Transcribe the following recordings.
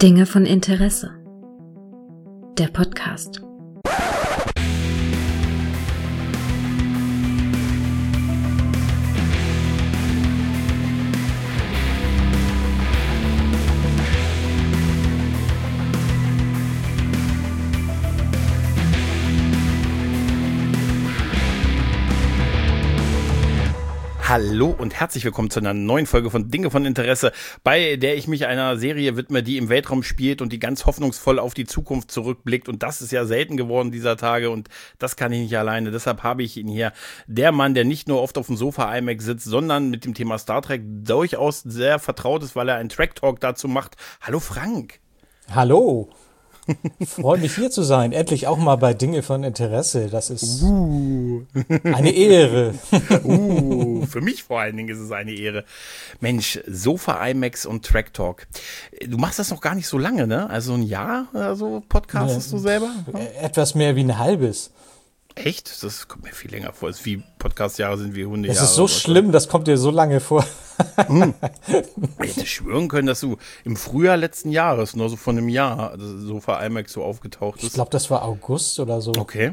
Dinge von Interesse. Der Podcast. Hallo und herzlich willkommen zu einer neuen Folge von Dinge von Interesse, bei der ich mich einer Serie widme, die im Weltraum spielt und die ganz hoffnungsvoll auf die Zukunft zurückblickt. Und das ist ja selten geworden dieser Tage und das kann ich nicht alleine. Deshalb habe ich ihn hier. Der Mann, der nicht nur oft auf dem Sofa IMAX sitzt, sondern mit dem Thema Star Trek durchaus sehr vertraut ist, weil er einen Track-Talk dazu macht. Hallo Frank. Hallo. Ich freue mich hier zu sein. Endlich auch mal bei Dinge von Interesse. Das ist eine Ehre. Für mich vor allen Dingen ist es eine Ehre. Mensch, Sofa IMAX und Track Talk. Du machst das noch gar nicht so lange, ne? Also ein Jahr oder so podcastest du selber? Etwas mehr wie ein halbes. Echt? Das kommt mir viel länger vor. Es ist wie Podcast-Jahre sind wie Hundejahre. Das ist so schlimm, das kommt dir so lange vor. Ich hätte schwören können, dass du im Frühjahr letzten Jahres, nur so von einem Jahr, also Sofa IMAX so aufgetaucht bist. Ich glaube, das war August oder so. Okay.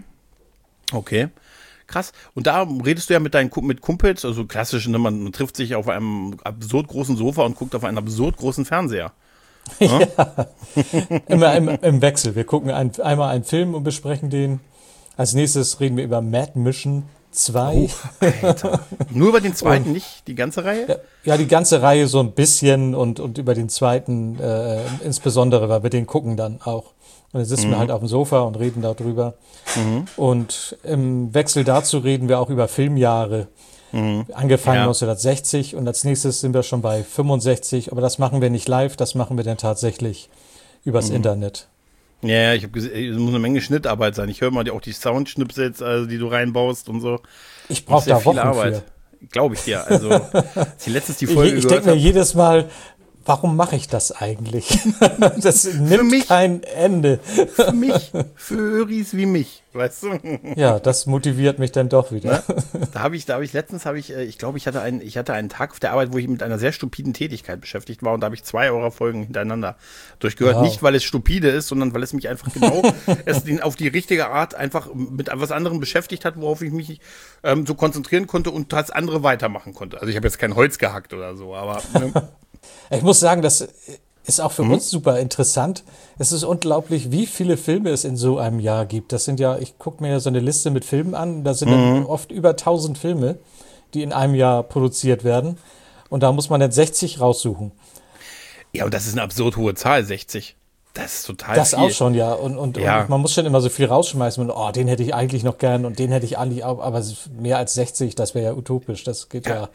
Krass. Und da redest du ja mit deinen mit Kumpels, also klassisch, ne, man trifft sich auf einem absurd großen Sofa und guckt auf einen absurd großen Fernseher. Ja, immer im Wechsel. Wir gucken einmal einen Film und besprechen den. Als nächstes reden wir über Mad Mission 2. Oh, Alter. Nur über den zweiten, nicht die ganze Reihe? Ja, die ganze Reihe so ein bisschen und über den zweiten insbesondere, weil wir den gucken dann auch. Und dann sitzen wir halt auf dem Sofa und reden darüber. Und im Wechsel dazu reden wir auch über Filmjahre. Angefangen 1960 und als nächstes sind wir schon bei 65. Aber das machen wir nicht live, das machen wir dann tatsächlich übers Internet. Ja, ich habe gesehen, es muss eine Menge Schnittarbeit sein. Ich höre mal auch die Soundschnipsels, also die du reinbaust und so. Ich brauche da Wochen für. Glaube ich dir. Also, als ich letztens die Folge ich denke mir jedes Mal, warum mache ich das eigentlich? Das nimmt kein Ende. Für mich, für Öris wie mich, weißt du? Ja, das motiviert mich dann doch wieder. Da habe ich letztens, ich glaube, ich hatte einen Tag auf der Arbeit, wo ich mit einer sehr stupiden Tätigkeit beschäftigt war und da habe ich 2 eurer Folgen hintereinander durchgehört. Wow. Nicht, weil es stupide ist, sondern weil es mich einfach genau auf die richtige Art einfach mit etwas anderem beschäftigt hat, worauf ich mich so konzentrieren konnte und das andere weitermachen konnte. Also ich habe jetzt kein Holz gehackt oder so, aber... Ich muss sagen, das ist auch für uns super interessant. Es ist unglaublich, wie viele Filme es in so einem Jahr gibt. Das sind ja, ich gucke mir ja so eine Liste mit Filmen an, da sind dann oft über 1000 Filme, die in einem Jahr produziert werden. Und da muss man dann 60 raussuchen. Ja, und das ist eine absurd hohe Zahl, 60. Das ist total das viel. Das auch schon, ja. Und man muss schon immer so viel rausschmeißen. Und, den hätte ich eigentlich noch gern und den hätte ich eigentlich auch. Aber mehr als 60, das wäre ja utopisch. Das geht ja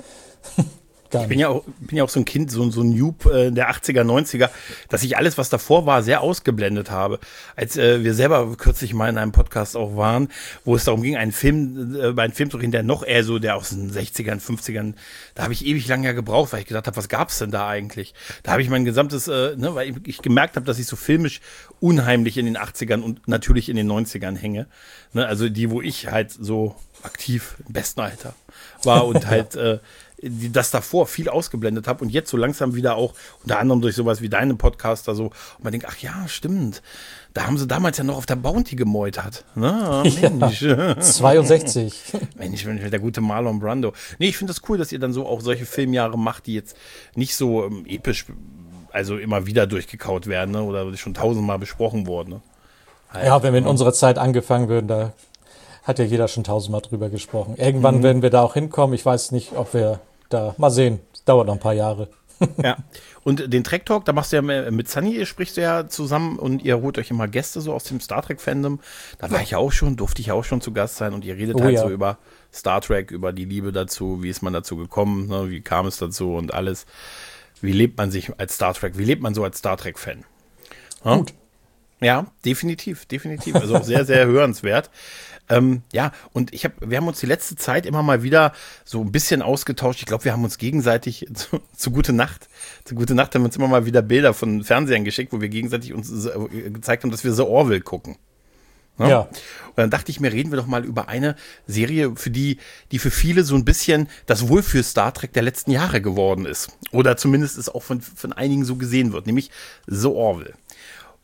Ich bin ja auch so ein Kind, so ein Noob der 80er, 90er, dass ich alles, was davor war, sehr ausgeblendet habe. Als wir selber kürzlich mal in einem Podcast auch waren, wo es darum ging, einen Film zu reden, der noch eher so, der aus den 60ern, 50ern, da habe ich ewig lang ja gebraucht, weil ich gedacht habe, was gab's denn da eigentlich? Da habe ich mein gesamtes, weil ich gemerkt habe, dass ich so filmisch unheimlich in den 80ern und natürlich in den 90ern hänge. Ne, also die, wo ich halt so aktiv im besten Alter war und halt das davor viel ausgeblendet habe und jetzt so langsam wieder auch, unter anderem durch sowas wie deinen Podcaster so, und man denkt, ach ja, stimmt, da haben sie damals ja noch auf der Bounty gemeutert. Na, Mensch. Ja, 62. Mensch, der gute Marlon Brando. Nee, ich finde das cool, dass ihr dann so auch solche Filmjahre macht, die jetzt nicht so episch, also immer wieder durchgekaut werden, ne, oder schon 1000-mal besprochen wurden. Ne? Ja, wenn wir in unserer Zeit angefangen würden, da hat ja jeder schon 1000-mal drüber gesprochen. Irgendwann werden wir da auch hinkommen. Ich weiß nicht, ob wir da, mal sehen, dauert noch ein paar Jahre. Ja, und den Track Talk, da machst du ja mit Sunny, ihr sprichst du ja zusammen und ihr holt euch immer Gäste so aus dem Star Trek Fandom. Da war ich ja auch schon, durfte ich ja auch schon zu Gast sein und ihr redet so über Star Trek, über die Liebe dazu, wie ist man dazu gekommen, ne, wie kam es dazu und alles. Wie lebt man sich als Star Trek, wie lebt man so als Star Trek Fan? Ja? Gut. Ja, definitiv. Also auch sehr, sehr hörenswert. Ja, und wir haben uns die letzte Zeit immer mal wieder so ein bisschen ausgetauscht. Ich glaube, wir haben uns gegenseitig zu Gute Nacht haben wir uns immer mal wieder Bilder von Fernsehern geschickt, wo wir gegenseitig uns gezeigt haben, dass wir The Orville gucken. Ja. Und dann dachte ich mir, reden wir doch mal über eine Serie, die für viele so ein bisschen das Wohlfühl Star Trek der letzten Jahre geworden ist. Oder zumindest es auch von einigen so gesehen wird, nämlich The Orville.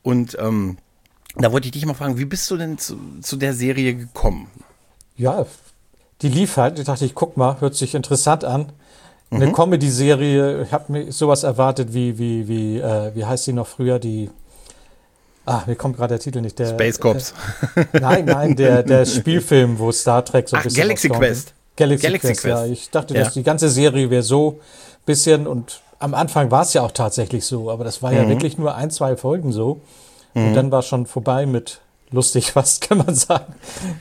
Und da wollte ich dich mal fragen, wie bist du denn zu der Serie gekommen? Ja, die lief halt. Ich dachte, ich guck mal, hört sich interessant an. Eine Comedy-Serie, ich habe mir sowas erwartet wie heißt die noch früher, mir kommt gerade der Titel nicht. Space Cops. Nein, der Spielfilm, wo Star Trek so ein bisschen Galaxy Quest. Galaxy Quest, ja. Ich dachte, dass die ganze Serie wäre so ein bisschen, und am Anfang war es ja auch tatsächlich so, aber das war ja wirklich nur 1, 2 Folgen so. Und dann war schon vorbei mit lustig fast, kann man sagen.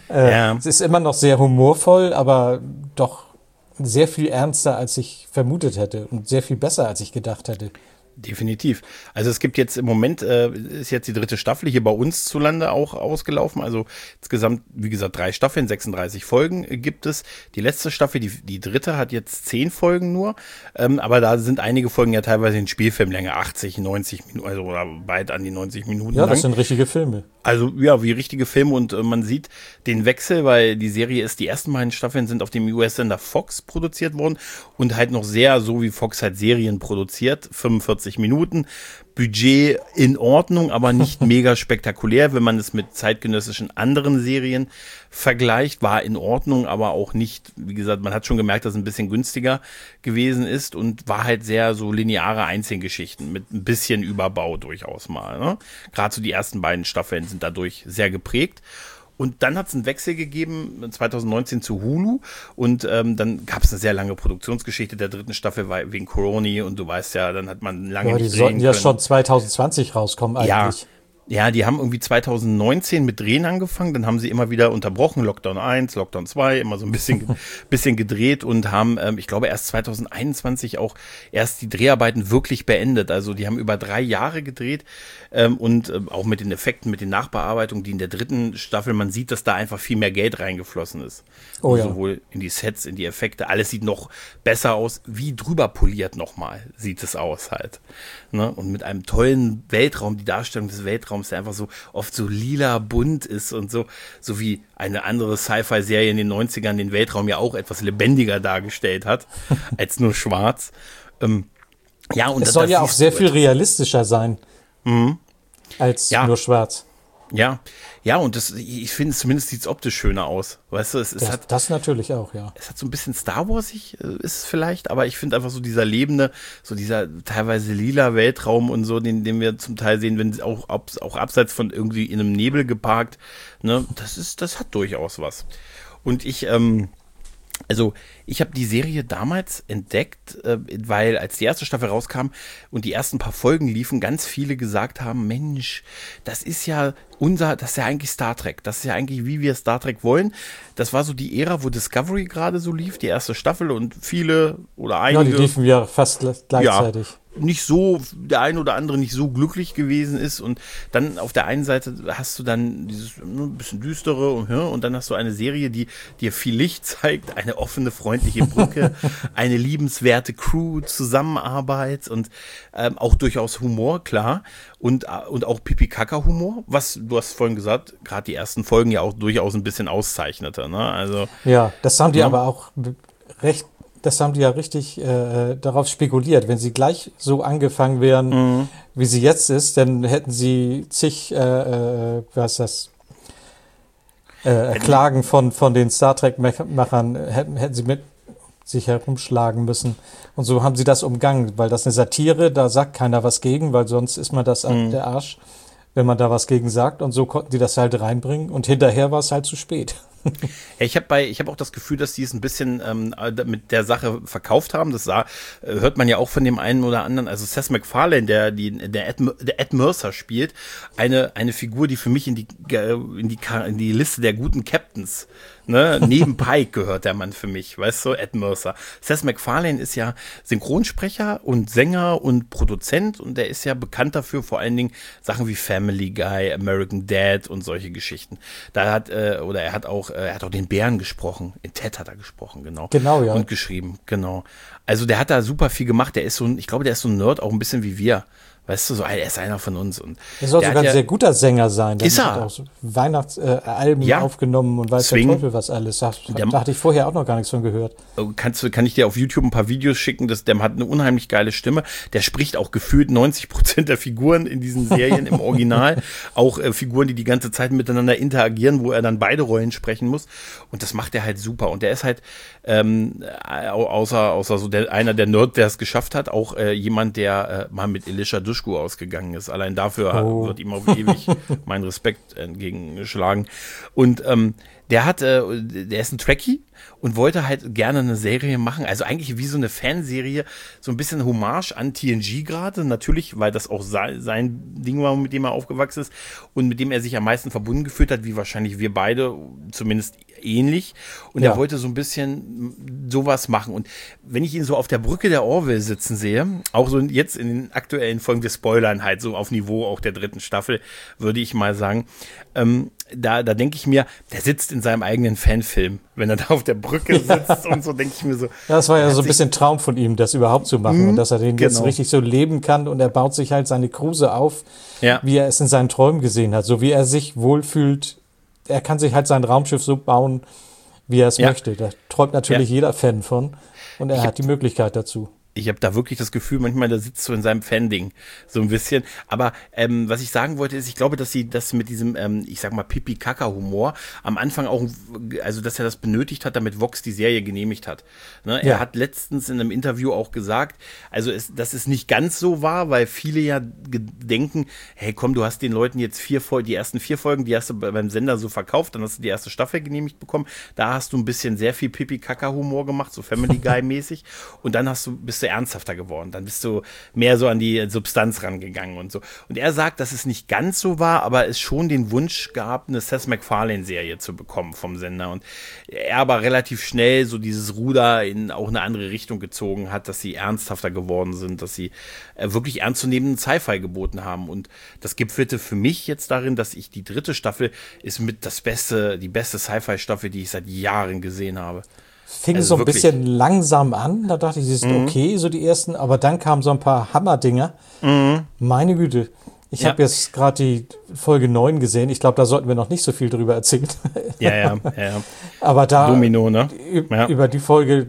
Es ist immer noch sehr humorvoll, aber doch sehr viel ernster, als ich vermutet hätte und sehr viel besser, als ich gedacht hätte. Definitiv. Also es gibt jetzt im Moment, ist jetzt die 3. Staffel hier bei uns zulande auch ausgelaufen. Also insgesamt, wie gesagt, 3 Staffeln, 36 Folgen gibt es. Die letzte Staffel, die 3. hat jetzt 10 Folgen nur. Aber da sind einige Folgen ja teilweise in Spielfilmlänge, 80, 90 Minuten, also oder weit an die 90 Minuten Ja, lang. das sind richtige Filme. Also ja, wie richtige Filme, und man sieht den Wechsel, weil die Serie die ersten beiden Staffeln sind auf dem US-Sender Fox produziert worden und halt noch sehr, so wie Fox halt Serien produziert, 45 Minuten, Budget in Ordnung, aber nicht mega spektakulär, wenn man es mit zeitgenössischen anderen Serien vergleicht, war in Ordnung, aber auch nicht, wie gesagt, man hat schon gemerkt, dass es ein bisschen günstiger gewesen ist und war halt sehr so lineare Einzelgeschichten mit ein bisschen Überbau durchaus mal, ne? Gerade so die ersten beiden Staffeln sind dadurch sehr geprägt. Und dann hat es einen Wechsel gegeben, 2019 zu Hulu, und dann gab es eine sehr lange Produktionsgeschichte der 3. Staffel wegen Corona, und du weißt ja, dann hat man lange nicht die sollten ja schon 2020 rauskommen eigentlich. Ja, die haben irgendwie 2019 mit Drehen angefangen, dann haben sie immer wieder unterbrochen, Lockdown 1, Lockdown 2, immer so ein bisschen gedreht und haben, ich glaube, erst 2021 auch erst die Dreharbeiten wirklich beendet. Also die haben über 3 Jahre gedreht und auch mit den Effekten, mit den Nachbearbeitungen, die in der 3. Staffel, man sieht, dass da einfach viel mehr Geld reingeflossen ist. Oh ja. Sowohl in die Sets, in die Effekte, alles sieht noch besser aus, wie drüber poliert nochmal sieht es aus halt. Ne? Und mit einem tollen Weltraum, die Darstellung des Weltraums, der einfach so oft so lila bunt ist und so wie eine andere Sci-Fi-Serie in den 90ern den Weltraum ja auch etwas lebendiger dargestellt hat, als nur schwarz. Ja, und es soll ja auch sehr viel realistischer sein als nur schwarz. Ja, und ich finde, zumindest sieht es optisch schöner aus. Weißt du, das natürlich auch, ja. Es hat so ein bisschen Star Wars-ig, ist es vielleicht, aber ich finde einfach so dieser lebende, so dieser teilweise lila Weltraum und so, den wir zum Teil sehen, wenn auch abseits von irgendwie in einem Nebel geparkt, ne, das hat durchaus was. Und ich habe die Serie damals entdeckt, weil als die erste Staffel rauskam und die ersten paar Folgen liefen, ganz viele gesagt haben, Mensch, das ist ja eigentlich Star Trek. Das ist ja eigentlich, wie wir Star Trek wollen. Das war so die Ära, wo Discovery gerade so lief, die erste Staffel, und viele oder einige. Ja, die liefen ja fast gleichzeitig. Ja, nicht so, der ein oder andere nicht so glücklich gewesen ist, und dann auf der einen Seite hast du dann dieses ein bisschen düstere und dann hast du eine Serie, die dir viel Licht zeigt, eine offene, freundliche Brücke, eine liebenswerte Crew, Zusammenarbeit und auch durchaus Humor, klar, und auch Pipi-Kaka-Humor, was, du hast vorhin gesagt, gerade die ersten Folgen ja auch durchaus ein bisschen auszeichnete, ne? Also, ja, das haben die aber auch das haben die ja richtig darauf spekuliert. Wenn sie gleich so angefangen wären, wie sie jetzt ist, dann hätten sie zig Klagen von den Star Trek-Machern, hätten sie mit sich herumschlagen müssen. Und so haben sie das umgangen, weil das eine Satire, da sagt keiner was gegen, weil sonst ist man das an der Arsch, wenn man da was gegen sagt. Und so konnten die das halt reinbringen, und hinterher war es halt zu spät. Ja, ich hab auch das Gefühl, dass die es ein bisschen mit der Sache verkauft haben. Das hört man ja auch von dem einen oder anderen. Also Seth MacFarlane, der Ed Mercer spielt, eine Figur, die für mich in die Liste der guten Captains, ne, neben Pike gehört der Mann für mich, weißt du, Ed Mercer. Seth MacFarlane ist ja Synchronsprecher und Sänger und Produzent, und der ist ja bekannt dafür, vor allen Dingen Sachen wie Family Guy, American Dad und solche Geschichten. Er hat auch den Bären gesprochen, in Ted hat er gesprochen, genau. Genau, ja. Und geschrieben, genau. Also der hat da super viel gemacht, ich glaube, der ist so ein Nerd, auch ein bisschen wie wir. Weißt du, so, er ist einer von uns. Und er soll sogar ein sehr guter Sänger sein. Ist er? Hat auch so Weihnachtsalben aufgenommen und weiß der Teufel was alles. Da hatte ich vorher auch noch gar nichts von gehört. Kann ich dir auf YouTube ein paar Videos schicken, der hat eine unheimlich geile Stimme. Der spricht auch gefühlt 90% der Figuren in diesen Serien im Original. Auch Figuren, die ganze Zeit miteinander interagieren, wo er dann beide Rollen sprechen muss. Und das macht er halt super. Und der ist halt, außer so einer der Nerd, der es geschafft hat, auch jemand, der mal mit Elisha Dushku ausgegangen ist. Allein dafür wird ihm auf ewig mein Respekt entgegengeschlagen. Und der ist ein Trekkie und wollte halt gerne eine Serie machen, also eigentlich wie so eine Fanserie, so ein bisschen Hommage an TNG gerade, natürlich, weil das auch sein Ding war, mit dem er aufgewachsen ist und mit dem er sich am meisten verbunden gefühlt hat, wie wahrscheinlich wir beide, zumindest ähnlich. Und er wollte so ein bisschen sowas machen. Und wenn ich ihn so auf der Brücke der Orville sitzen sehe, auch so jetzt in den aktuellen Folgen, wir spoilern halt so auf Niveau auch der 3. Staffel, würde ich mal sagen, da denke ich mir, der sitzt in seinem eigenen Fanfilm, wenn er da auf der Brücke sitzt und so, denke ich mir so. Das war ja so ein bisschen Traum von ihm, das überhaupt zu machen und dass er den jetzt richtig so leben kann und er baut sich halt seine Kruse auf, wie er es in seinen Träumen gesehen hat, so wie er sich wohlfühlt. Er kann sich halt sein Raumschiff so bauen, wie er es möchte. Da träumt natürlich jeder Fan von und er hat die Möglichkeit dazu. Ich habe da wirklich das Gefühl, manchmal da sitzt so in seinem Fan-Ding so ein bisschen. Aber was ich sagen wollte, ist, ich glaube, dass sie das mit diesem, ich sag mal, Pipi-Kaka-Humor am Anfang auch, also dass er das benötigt hat, damit Vox die Serie genehmigt hat. Ne? Er hat letztens in einem Interview auch gesagt, also dass es nicht ganz so war, weil viele ja denken, hey komm, du hast den Leuten jetzt die ersten 4 Folgen, die hast du beim Sender so verkauft, dann hast du die erste Staffel genehmigt bekommen. Da hast du ein bisschen sehr viel Pipi-Kaka-Humor gemacht, so Family Guy-mäßig. Und dann bist du ernsthafter geworden. Dann bist du mehr so an die Substanz rangegangen und so. Und er sagt, dass es nicht ganz so war, aber es schon den Wunsch gab, eine Seth MacFarlane-Serie zu bekommen vom Sender. Und er aber relativ schnell so dieses Ruder in auch eine andere Richtung gezogen hat, dass sie ernsthafter geworden sind, dass sie wirklich ernstzunehmenden Sci-Fi geboten haben. Und das gipfelte für mich jetzt darin, dass ich die 3. Staffel ist mit die beste Sci-Fi-Staffel, die ich seit Jahren gesehen habe. Fing also so ein bisschen langsam an, da dachte ich, sie sind okay, so die ersten, aber dann kamen so ein paar Hammerdinger. Meine Güte, ich habe jetzt gerade die Folge 9 gesehen, ich glaube, da sollten wir noch nicht so viel drüber erzählen. Ja. Aber da, Domino, ne? Über die Folge,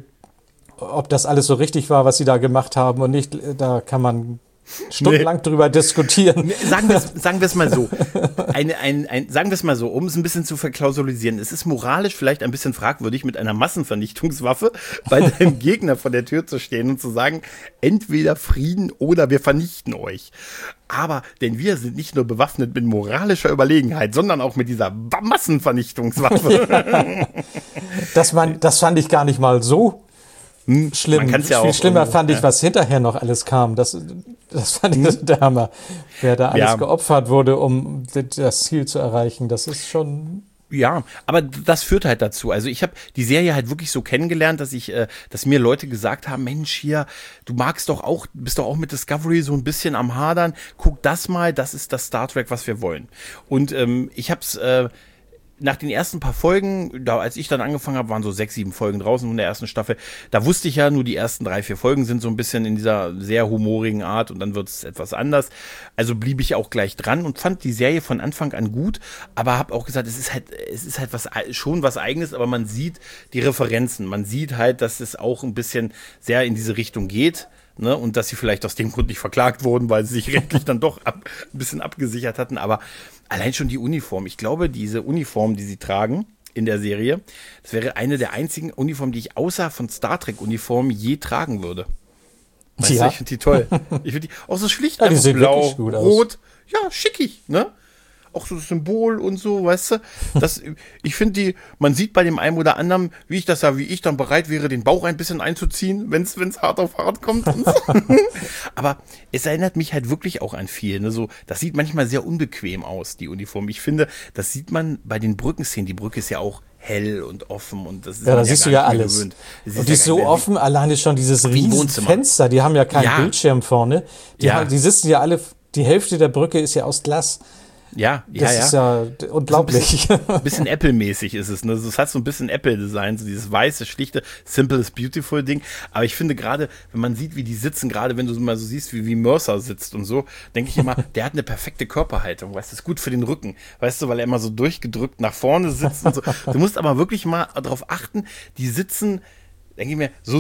ob das alles so richtig war, was sie da gemacht haben und nicht, da kann man stundenlang drüber diskutieren. Sagen wir es mal so. Sagen wir es mal so, um es ein bisschen zu verklausulisieren. Es ist moralisch vielleicht ein bisschen fragwürdig, mit einer Massenvernichtungswaffe bei deinem Gegner vor der Tür zu stehen und zu sagen, entweder Frieden oder wir vernichten euch. Aber, denn wir sind nicht nur bewaffnet mit moralischer Überlegenheit, sondern auch mit dieser Massenvernichtungswaffe. Das fand ich gar nicht mal so schlimm. Viel schlimmer fand ich, was hinterher noch alles kam. Das fand ich der Hammer. Wer da alles geopfert wurde, um das Ziel zu erreichen, das ist schon... Ja, aber das führt halt dazu. Also ich habe die Serie halt wirklich so kennengelernt, dass mir Leute gesagt haben, Mensch, hier, bist doch auch mit Discovery so ein bisschen am Hadern. Guck das mal, das ist das Star Trek, was wir wollen. Und ich hab's nach den ersten paar Folgen, als ich dann angefangen habe, waren so 6, 7 Folgen draußen von der ersten Staffel. Da wusste ich ja, nur die ersten 3, 4 Folgen sind so ein bisschen in dieser sehr humorigen Art und dann wird es etwas anders. Also blieb ich auch gleich dran und fand die Serie von Anfang an gut, aber habe auch gesagt, es ist halt schon was Eigenes, aber man sieht die Referenzen. Man sieht halt, dass es auch ein bisschen sehr in diese Richtung geht. Ne, und dass sie vielleicht aus dem Grund nicht verklagt wurden, weil sie sich rechtlich dann doch ein bisschen abgesichert hatten. Aber allein schon die Uniform. Ich glaube, diese Uniform, die sie tragen in der Serie, das wäre eine der einzigen Uniformen, die ich außer von Star Trek-Uniformen je tragen würde. Weißt du, ich finde die toll. Ich finde die auch so schlicht, die sehen blau, gut rot. Aus. Ja, schickig, ne? Auch so das Symbol und so, weißt du? Ich finde man sieht bei dem einen oder anderen, wie ich dann bereit wäre, den Bauch ein bisschen einzuziehen, wenn's hart auf hart kommt. Und so. Aber es erinnert mich halt wirklich auch an viel. Ne? So, das sieht manchmal sehr unbequem aus, die Uniform. Ich finde, das sieht man bei den Brückenszenen. Die Brücke ist ja auch hell und offen und das ist da siehst du ja alles. Und die ist so offen, alleine schon dieses riesen Fenster, die haben ja keinen Bildschirm vorne. Die sitzen ja alle, die Hälfte der Brücke ist ja aus Glas. Das ist ja unglaublich. Ein bisschen Apple-mäßig ist es, ne? Es hat so ein bisschen Apple-Design, so dieses weiße, schlichte, simple is beautiful Ding. Aber ich finde gerade, wenn man sieht, wie die sitzen, gerade wenn du mal so siehst, wie Mercer sitzt und so, denke ich immer, der hat eine perfekte Körperhaltung, weißt du, ist gut für den Rücken, weißt du, weil er immer so durchgedrückt nach vorne sitzt und so. Du musst aber wirklich mal darauf achten, die sitzen, denke ich mir, so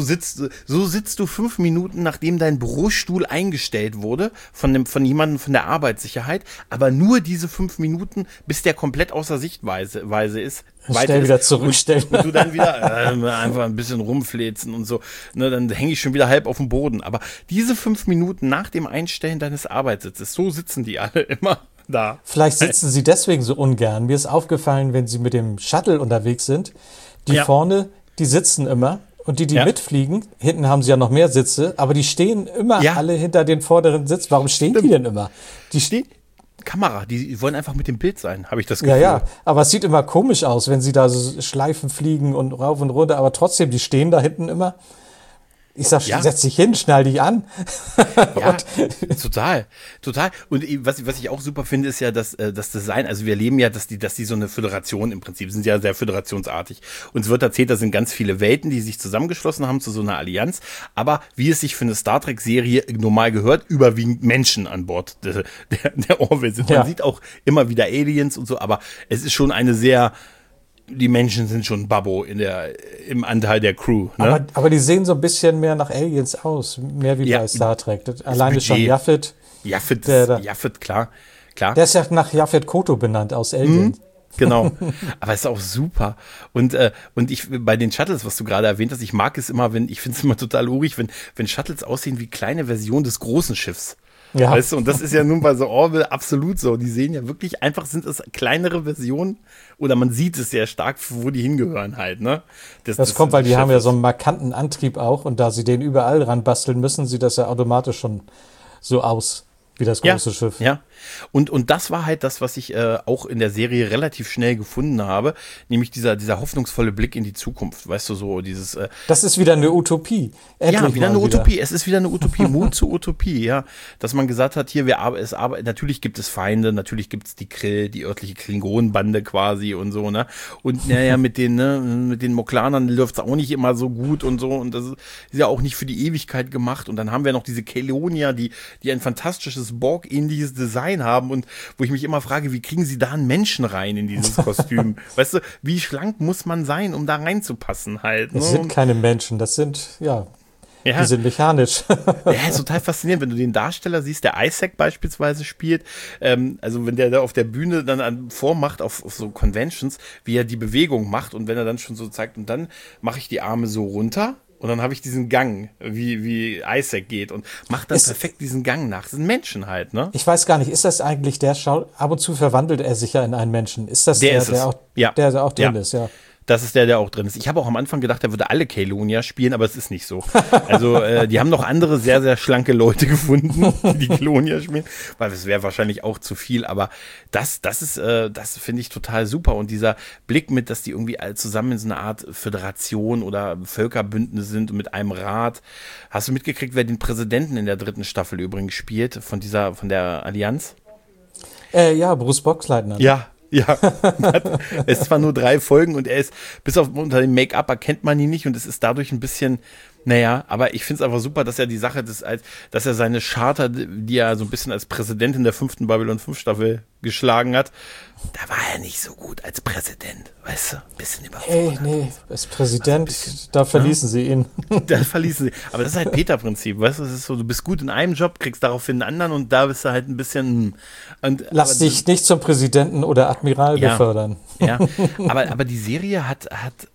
sitzt du 5 Minuten, nachdem dein Bürostuhl eingestellt wurde von jemandem von der Arbeitssicherheit, aber nur diese 5 Minuten, bis der komplett außer Sichtweise ist. Schnell wieder zurückstellen. Und du dann wieder einfach ein bisschen rumfläzen und so. Ne, dann hänge ich schon wieder halb auf dem Boden. Aber diese 5 Minuten nach dem Einstellen deines Arbeitssitzes, so sitzen die alle immer da. Vielleicht sitzen sie deswegen so ungern. Mir ist aufgefallen, wenn sie mit dem Shuttle unterwegs sind, die vorne, die sitzen immer. Und die mitfliegen, hinten haben sie ja noch mehr Sitze, aber die stehen immer alle hinter den vorderen Sitzen. Warum stehen die denn immer? Die stehen. Kamera, die wollen einfach mit dem Bild sein, habe ich das Gefühl. Ja, aber es sieht immer komisch aus, wenn sie da so Schleifen fliegen und rauf und runter, aber trotzdem, die stehen da hinten immer. Ich sag, setz dich hin, schnall dich an. Ja, total. Und was ich auch super finde, ist ja, dass das Design, also wir leben ja, dass die so eine Föderation im Prinzip sind, ja sehr föderationsartig. Uns wird erzählt, da sind ganz viele Welten, die sich zusammengeschlossen haben zu so einer Allianz. Aber wie es sich für eine Star Trek-Serie normal gehört, überwiegend Menschen an Bord der Orville sind. Man sieht auch immer wieder Aliens und so, aber es ist schon eine sehr... Die Menschen sind schon Babbo im Anteil der Crew. Ne? Aber die sehen so ein bisschen mehr nach Aliens aus, mehr wie bei Star Trek. Alleine schon Japheth. Japheth, klar. Der ist ja nach Japheth Koto benannt aus Alien. Genau, aber ist auch super. Und ich bei den Shuttles, was du gerade erwähnt hast, ich mag es immer, ich finde es immer total urig, wenn Shuttles aussehen wie kleine Versionen des großen Schiffs. Ja. Weißt du, und das ist ja nun bei so Orville absolut so. Die sehen ja wirklich einfach, sind es kleinere Versionen oder man sieht es sehr stark, wo die hingehören halt, ne? Das kommt, weil die haben ja so einen markanten Antrieb auch und da sie den überall ranbasteln müssen, sieht das ja automatisch schon so aus. Wie das große Schiff. Ja, und das war halt das, was ich auch in der Serie relativ schnell gefunden habe, nämlich dieser hoffnungsvolle Blick in die Zukunft, weißt du, so dieses... das ist wieder eine Utopie. Endlich wieder eine Utopie, es ist wieder eine Utopie, Mut zur Utopie, ja, dass man gesagt hat, hier, natürlich gibt es Feinde, natürlich gibt es die Krill, die örtliche Klingonenbande quasi und so, ne, und naja, mit den Moklanern läuft es auch nicht immer so gut und so, und das ist ja auch nicht für die Ewigkeit gemacht, und dann haben wir noch diese Kelonier, die ein fantastisches Borg-ähnliches Design haben und wo ich mich immer frage, wie kriegen sie da einen Menschen rein in dieses Kostüm? Weißt du, wie schlank muss man sein, um da reinzupassen halt? Ne? Das sind keine Menschen, das sind, die sind mechanisch. Ja, ist total faszinierend, wenn du den Darsteller siehst, der Isaac beispielsweise spielt, also wenn der da auf der Bühne dann vormacht, auf so Conventions, wie er die Bewegung macht und wenn er dann schon so zeigt und dann mache ich die Arme so runter. Und dann habe ich diesen Gang, wie Isaac geht und macht dann perfekt diesen Gang nach. Das sind Menschen halt, ne? Ich weiß gar nicht, ist das eigentlich ab und zu verwandelt er sich ja in einen Menschen. Ist das der auch drin ist, ja. Das ist der auch drin ist. Ich habe auch am Anfang gedacht, er würde alle Kelonia spielen, aber es ist nicht so. Also die haben noch andere sehr, sehr schlanke Leute gefunden, die Kelonia spielen, weil das wäre wahrscheinlich auch zu viel. Aber das finde ich total super. Und dieser Blick mit, dass die irgendwie alle zusammen in so einer Art Föderation oder Völkerbündnis sind und mit einem Rat. Hast du mitgekriegt, wer den Präsidenten in der 3. Staffel übrigens spielt, von der Allianz? Ja, Bruce Boxleitner. Ja. Ja, es ist zwar nur 3 Folgen und er ist, bis auf unter dem Make-up erkennt man ihn nicht und es ist dadurch ein bisschen, aber ich finde es einfach super, dass er die Sache, dass er seine Charta, die er so ein bisschen als Präsident in der 5. Babylon 5 Staffel geschlagen hat, da war er nicht so gut als Präsident, weißt du, ein bisschen überfordert. Nee, als Präsident, da verließen sie ihn. Da verließen sie, aber das ist halt Peter-Prinzip, weißt du, das ist so, du bist gut in einem Job, kriegst daraufhin einen anderen und da bist du halt ein bisschen... Lass dich nicht zum Präsidenten oder Admiral befördern. Ja, aber die Serie hat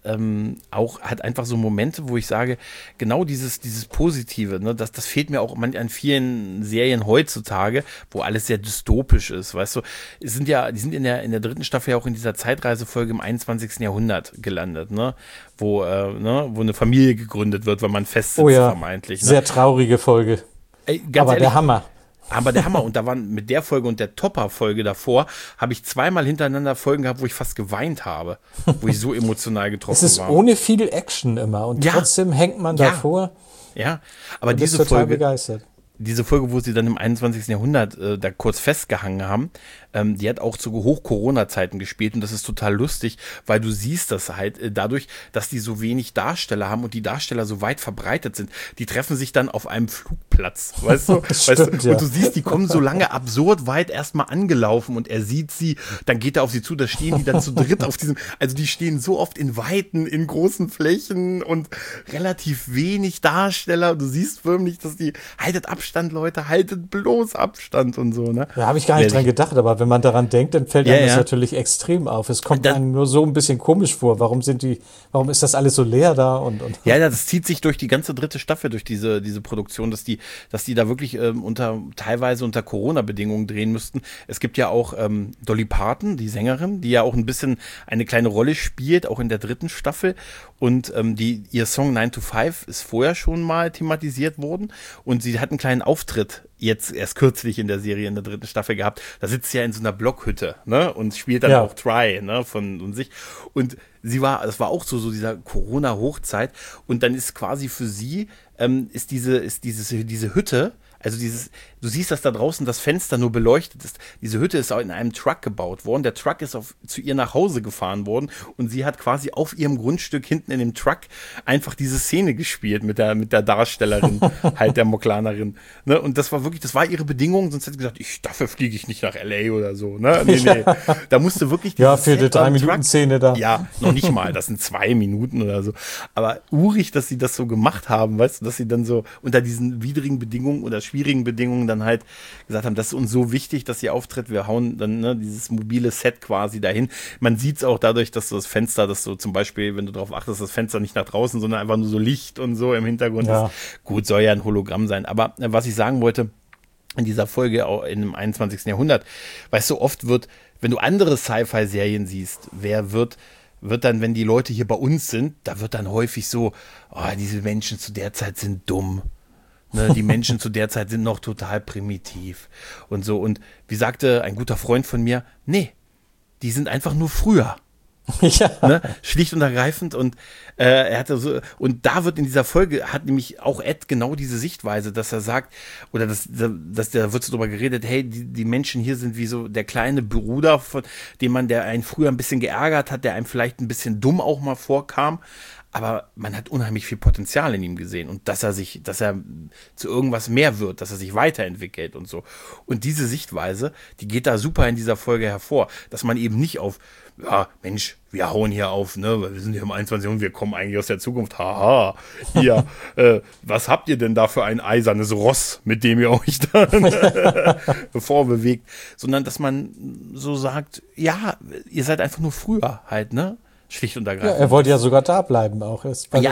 einfach so Momente, wo ich sage, genau dieses Positive, ne, das fehlt mir auch an vielen Serien heutzutage, wo alles sehr dystopisch ist, weißt du, die sind in der 3. Staffel ja auch in dieser Zeitreisefolge im 21. Jahrhundert gelandet, ne, wo eine Familie gegründet wird, weil man festsitzt, vermeintlich. Ne? Sehr traurige Folge. Aber ehrlich, der Hammer. Aber der Hammer, und da waren mit der Folge und der Topper-Folge davor, habe ich 2-mal hintereinander Folgen gehabt, wo ich fast geweint habe, wo ich so emotional getroffen war. Es ist ohne viel Action immer und trotzdem hängt man davor. Ja, aber diese Folge, begeistert. diese Folge, wo sie dann im 21. Jahrhundert da kurz festgehangen haben, die hat auch zu Hoch-Corona-Zeiten gespielt und das ist total lustig, weil du siehst das halt dadurch, dass die so wenig Darsteller haben und die Darsteller so weit verbreitet sind. Die treffen sich dann auf einem Flugplatz, weißt du? Stimmt, ja. Und du siehst, die kommen so lange absurd weit erstmal angelaufen und er sieht sie, dann geht er auf sie zu, da stehen die dann zu dritt auf diesem, also die stehen so oft in Weiten, in großen Flächen und relativ wenig Darsteller. Du siehst förmlich, dass die, haltet Abstand, Leute, haltet bloß Abstand und so, ne? Da habe ich gar nicht dran gedacht, aber wenn man daran denkt, dann fällt einem das natürlich extrem auf. Es kommt einem nur so ein bisschen komisch vor. Warum ist das alles so leer da? Und Ja, das zieht sich durch die ganze 3. Staffel, durch diese Produktion, dass die da wirklich teilweise unter Corona-Bedingungen drehen müssten. Es gibt ja auch Dolly Parton, die Sängerin, die ja auch ein bisschen eine kleine Rolle spielt, auch in der 3. Staffel. Und ihr Song 9 to 5 ist vorher schon mal thematisiert worden. Und sie hat einen kleinen Auftritt jetzt erst kürzlich in der Serie in der 3. Staffel gehabt. Da sitzt sie ja in so einer Blockhütte, ne? Und spielt dann auch Try, ne? Von sich. Und das war auch so dieser Corona-Hochzeit. Und dann ist quasi für sie, ist diese Hütte, also du siehst, dass da draußen das Fenster nur beleuchtet ist. Diese Hütte ist auch in einem Truck gebaut worden. Der Truck ist zu ihr nach Hause gefahren worden und sie hat quasi auf ihrem Grundstück hinten in dem Truck einfach diese Szene gespielt mit der Darstellerin, halt der Moklanerin. Ne? Und das war ihre Bedingung, sonst hätte sie gesagt, dafür fliege ich nicht nach L.A. oder so. Ne? Nee. Da musste wirklich für die 3-Minuten-Szene da. Ja, noch nicht mal, das sind 2 Minuten oder so. Aber urig, dass sie das so gemacht haben, weißt du, dass sie dann so unter diesen widrigen Bedingungen oder schwierigen Bedingungen dann halt gesagt haben, das ist uns so wichtig, dass sie auftritt, wir hauen dann dieses mobile Set quasi dahin. Man sieht es auch dadurch, dass so das Fenster, dass so zum Beispiel, wenn du darauf achtest, das Fenster nicht nach draußen, sondern einfach nur so Licht und so im Hintergrund ist. Gut, soll ja ein Hologramm sein. Aber was ich sagen wollte, in dieser Folge auch im 21. Jahrhundert, weißt du, oft wenn du andere Sci-Fi-Serien siehst, wird dann, wenn die Leute hier bei uns sind, da wird dann häufig so, diese Menschen zu der Zeit sind dumm. Ne, die Menschen zu der Zeit sind noch total primitiv und so. Und wie sagte ein guter Freund von mir, nee, die sind einfach nur früher. Ja. Ne? Schlicht und ergreifend. Und er hatte so, und da wird in dieser Folge, hat nämlich auch Ed genau diese Sichtweise, dass er sagt, oder da wird so drüber geredet, hey, die Menschen hier sind wie so der kleine Bruder, von der einen früher ein bisschen geärgert hat, der einem vielleicht ein bisschen dumm auch mal vorkam. Aber man hat unheimlich viel Potenzial in ihm gesehen und dass er zu irgendwas mehr wird, dass er sich weiterentwickelt und so. Und diese Sichtweise, die geht da super in dieser Folge hervor, dass man eben nicht auf, Mensch, wir hauen hier auf, ne, wir sind hier im 21. und wir kommen eigentlich aus der Zukunft, haha, hier, was habt ihr denn da für ein eisernes Ross, mit dem ihr euch dann vorbewegt, sondern dass man so sagt, ja, ihr seid einfach nur früher halt, ne? Schlicht und ergreifend. Ja, er wollte ja sogar da bleiben auch.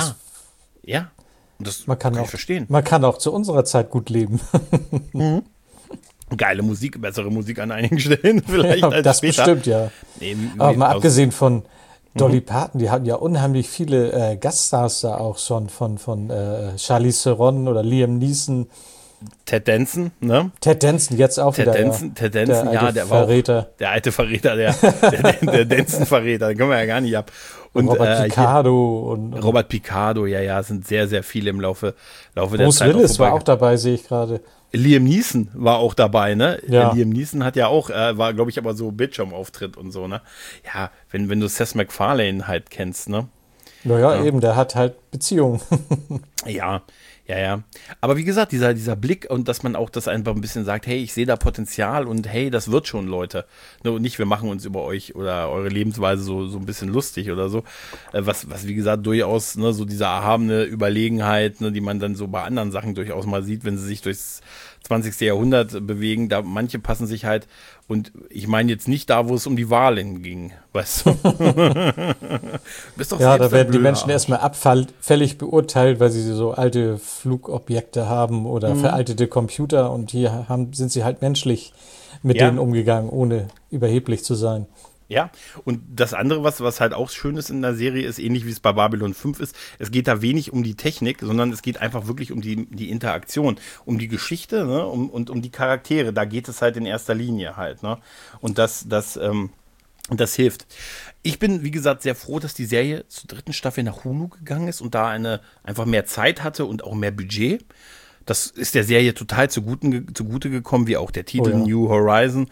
Ja. Und das kann ich verstehen. Man kann auch zu unserer Zeit gut leben. Mhm. Geile Musik, bessere Musik an einigen Stellen vielleicht als das später. Bestimmt, ja. Aber mal abgesehen von Dolly Parton, die hatten ja unheimlich viele Gaststars da auch schon von Charlize Theron oder Liam Neeson. Ted Danson, ne? Ted Danson jetzt auch wieder. Ted Danson, der Verräter. War auch der alte Verräter, der Danson-Verräter, den können wir ja gar nicht ab. Und Robert Picardo und Robert Picardo, ja, sind sehr, sehr viele im Laufe der Zeit. Bruce Willis war auch dabei, sehe ich gerade. Liam Neeson war auch dabei, ne? Ja. Liam Neeson hat ja auch, war, glaube ich, aber so Bildschirmauftritt und so, ne? Ja, wenn du Seth MacFarlane halt kennst, ne? Ja, eben, der hat halt Beziehungen. Ja. Aber wie gesagt, dieser Blick und dass man auch das einfach ein bisschen sagt, hey, ich sehe da Potenzial und hey, das wird schon, Leute. Ne, und nicht, wir machen uns über euch oder eure Lebensweise so ein bisschen lustig oder so. Was wie gesagt, durchaus, ne, so diese erhabene Überlegenheit, ne, die man dann so bei anderen Sachen durchaus mal sieht, wenn sie sich durchs 20. Jahrhundert bewegen, da manche passen sich halt, und ich meine jetzt nicht da, wo es um die Wahlen ging, weißt du. Bist doch da werden die Menschen erstmal abfällig beurteilt, weil sie so alte Flugobjekte haben oder veraltete Computer, und hier sind sie halt menschlich mit denen umgegangen, ohne überheblich zu sein. Ja, und das andere, was halt auch schön ist in der Serie, ist ähnlich wie es bei Babylon 5 ist, es geht da wenig um die Technik, sondern es geht einfach wirklich um die Interaktion, um die Geschichte, ne, und um die Charaktere, da geht es halt in erster Linie halt, ne, und das hilft. Ich bin, wie gesagt, sehr froh, dass die Serie zur 3. Staffel nach Hulu gegangen ist und da einfach mehr Zeit hatte und auch mehr Budget. Das ist der Serie total zugute gekommen, wie auch der Titel New Horizon.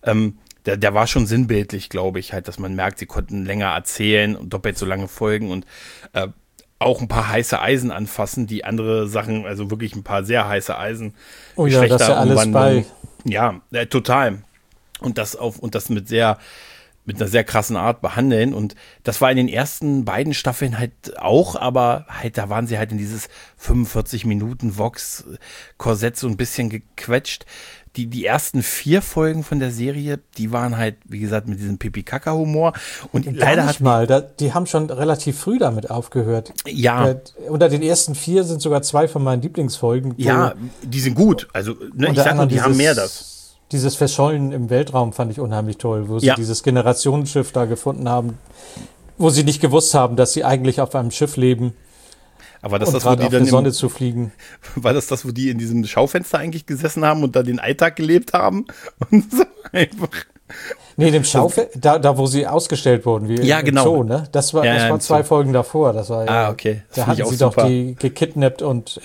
Der war schon sinnbildlich, glaube ich, halt, dass man merkt, sie konnten länger erzählen und doppelt so lange Folgen und auch ein paar heiße Eisen anfassen, die andere Sachen, also wirklich ein paar sehr heiße Eisen. Oh ja, das ist ja alles bei. Ja, total. Und das mit einer sehr krassen Art behandeln. Und das war in den ersten beiden Staffeln halt auch, aber halt, da waren sie halt in dieses 45 Minuten Vox-Korsett so ein bisschen gequetscht. Die ersten 4 Folgen von der Serie, die waren halt, wie gesagt, mit diesem Pipi-Kaka-Humor. Und leider die haben schon relativ früh damit aufgehört. Ja. Unter den ersten 4 sind sogar 2 von meinen Lieblingsfolgen. Ja, die sind gut. Also, ich sag nur, die haben mehr das. Dieses Verschollen im Weltraum fand ich unheimlich toll, wo sie dieses Generationsschiff da gefunden haben, wo sie nicht gewusst haben, dass sie eigentlich auf einem Schiff leben. Aber das, wo die dann Sonne zu fliegen. War das, wo die in diesem Schaufenster eigentlich gesessen haben und da den Alltag gelebt haben? Und so einfach. Nee, dem Schaufenster, da wo sie ausgestellt wurden, wie im Zoo, ne? Das war 2 Folgen davor. Das war okay. Da hatten sie doch die gekidnappt und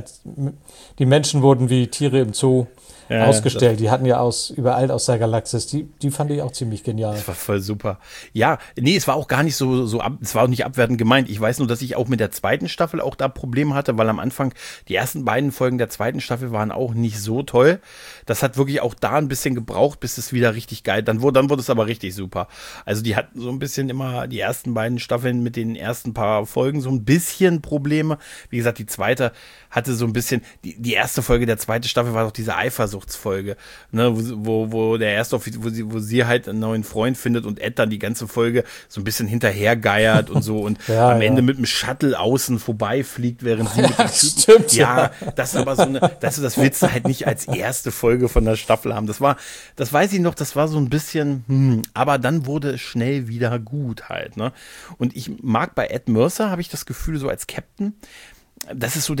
die Menschen wurden wie Tiere im Zoo ausgestellt. Die hatten ja überall aus der Galaxis. Die fand ich auch ziemlich genial. Das war voll super. Ja, nee, es war auch gar nicht es war auch nicht abwertend gemeint. Ich weiß nur, dass ich auch mit der zweiten Staffel auch da Probleme hatte, weil am Anfang die ersten beiden Folgen der zweiten Staffel waren auch nicht so toll. Das hat wirklich auch da ein bisschen gebraucht, bis es wieder richtig geil. Dann wurde es aber richtig super. Also die hatten so ein bisschen immer die ersten beiden Staffeln mit den ersten paar Folgen so ein bisschen Probleme. Wie gesagt, die zweite hatte so ein bisschen, die erste Folge der zweiten Staffel war doch diese Eifersuchtsfolge, ne, wo der erste, wo sie halt einen neuen Freund findet und Ed dann die ganze Folge so ein bisschen hinterhergeiert und so und am Ende mit dem Shuttle außen vorbeifliegt, während sie mit dem stimmt. Ja, das ist aber das willst du halt nicht als erste Folge von der Staffel haben. Das weiß ich noch, das war so ein bisschen, aber dann wurde es schnell wieder gut halt, ne. Und ich mag bei Ed Mercer, habe ich das Gefühl, so als Captain, das ist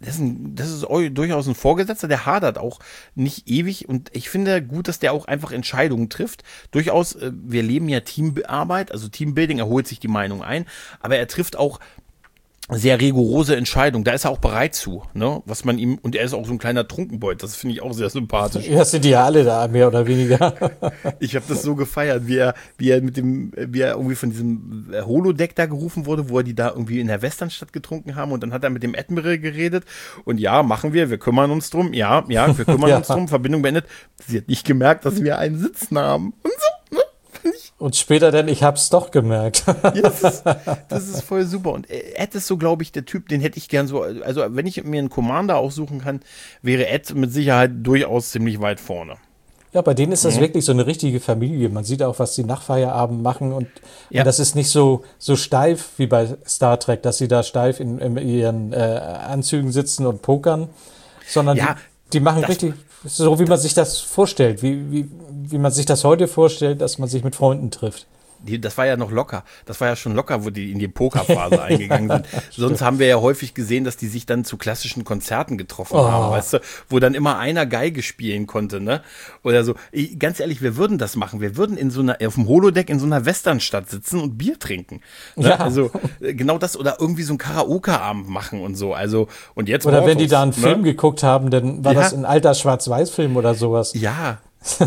durchaus ein Vorgesetzter, der hadert auch nicht ewig und ich finde gut, dass der auch einfach Entscheidungen trifft. Durchaus, wir leben ja Teamarbeit, also Teambuilding, er holt sich die Meinung ein, aber er trifft auch sehr rigorose Entscheidung. Da ist er auch bereit zu, ne? Was man ihm, und er ist auch so ein kleiner Trunkenbold, das finde ich auch sehr sympathisch. Ja, sind die ja alle da, mehr oder weniger. Ich habe das so gefeiert, wie er irgendwie von diesem Holodeck da gerufen wurde, wo er die da irgendwie in der Westernstadt getrunken haben und dann hat er mit dem Admiral geredet und machen wir kümmern uns drum, wir kümmern uns drum, Verbindung beendet. Sie hat nicht gemerkt, dass wir einen Sitzen haben und so, ne? Und später dann, ich hab's doch gemerkt. Ja, das ist voll super. Und Ed ist so, glaube ich, der Typ, den hätte ich gern so, also wenn ich mir einen Commander aussuchen kann, wäre Ed mit Sicherheit durchaus ziemlich weit vorne. Ja, bei denen ist das wirklich so eine richtige Familie. Man sieht auch, was die nach Feierabend machen und das ist nicht so steif wie bei Star Trek, dass sie da steif in ihren Anzügen sitzen und pokern, sondern die machen richtig so, wie man sich das vorstellt, wie man sich das heute vorstellt, dass man sich mit Freunden trifft. Das war ja noch locker. Das war ja schon locker, wo die in die Pokerphase eingegangen sind. Sonst haben wir ja häufig gesehen, dass die sich dann zu klassischen Konzerten getroffen haben, weißt du, wo dann immer einer Geige spielen konnte, ne? Oder so. Ganz ehrlich, wir würden das machen. Wir würden auf dem Holodeck in so einer Westernstadt sitzen und Bier trinken. Ne? Ja. Also genau das oder irgendwie so ein Karaoke-Abend machen und so. Also und jetzt oder wenn die da einen Film geguckt haben, dann war das ein alter Schwarz-Weiß-Film oder sowas. Ja.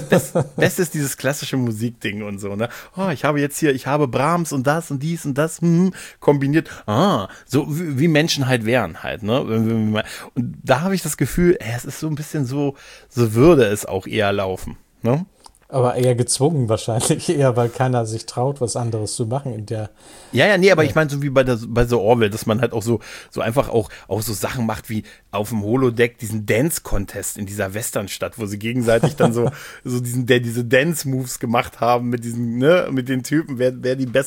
Das ist dieses klassische Musikding und so, ne? Oh, ich habe Brahms und das und dies und das kombiniert. So wie Menschen halt wären halt, ne? Und da habe ich das Gefühl, es ist so ein bisschen so würde es auch eher laufen, ne? Aber eher gezwungen wahrscheinlich, eher weil keiner sich traut, was anderes zu machen in der. Aber ich meine so wie bei The Orville, dass man halt auch so einfach auch so Sachen macht wie auf dem Holodeck diesen Dance-Contest in dieser Westernstadt, wo sie gegenseitig dann so diese Dance-Moves gemacht haben mit diesen, ne, mit den Typen, wer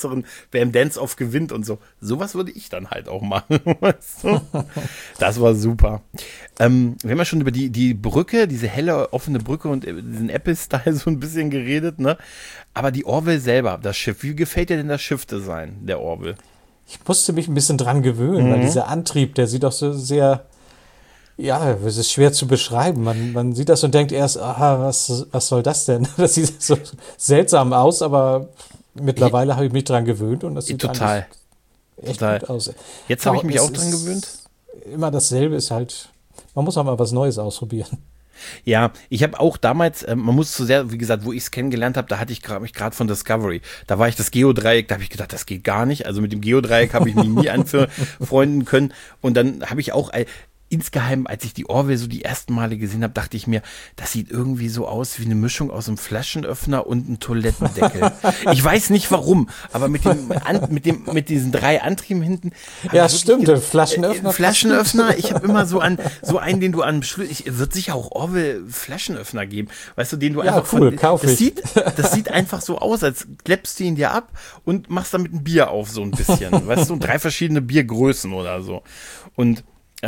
im Dance-Off gewinnt und so. Sowas würde ich dann halt auch machen. Weißt du? Das war super. Wir haben ja schon über die Brücke, diese helle, offene Brücke und diesen Apple-Style so ein bisschen geredet, ne? Aber die Orville selber, das Schiff, wie gefällt dir denn das Schiffdesign der Orville? Ich musste mich ein bisschen dran gewöhnen, weil dieser Antrieb, der sieht doch so sehr, es ist schwer zu beschreiben. Man sieht das und denkt erst, was soll das denn? Das sieht so seltsam aus, aber mittlerweile habe ich mich dran gewöhnt und das sieht echt gut aus. Jetzt habe ich mich auch dran gewöhnt. Immer dasselbe ist halt man muss auch mal was Neues ausprobieren. Ja, ich habe auch damals, man muss zu sehr, wie gesagt, wo ich es kennengelernt habe, da hatte ich mich gerade von Discovery. Da war ich das Geodreieck, da habe ich gedacht, das geht gar nicht. Also mit dem Geodreieck habe ich mich nie anfreunden können. Und dann habe ich auch insgeheim, als ich die Orville so die ersten Male gesehen habe, dachte ich mir, das sieht irgendwie so aus wie eine Mischung aus einem Flaschenöffner und einem Toilettendeckel. Ich weiß nicht warum, aber mit diesen 3 Antrieben hinten. Ja, stimmt, der Flaschenöffner. Flaschenöffner, ich habe immer so einen, den du wird sicher auch Orville Flaschenöffner geben, weißt du, den du einfach cool, kauf ich. Das sieht einfach so aus, als klappst du ihn dir ab und machst damit ein Bier auf, so ein bisschen, weißt du, 3 verschiedene Biergrößen oder so. Und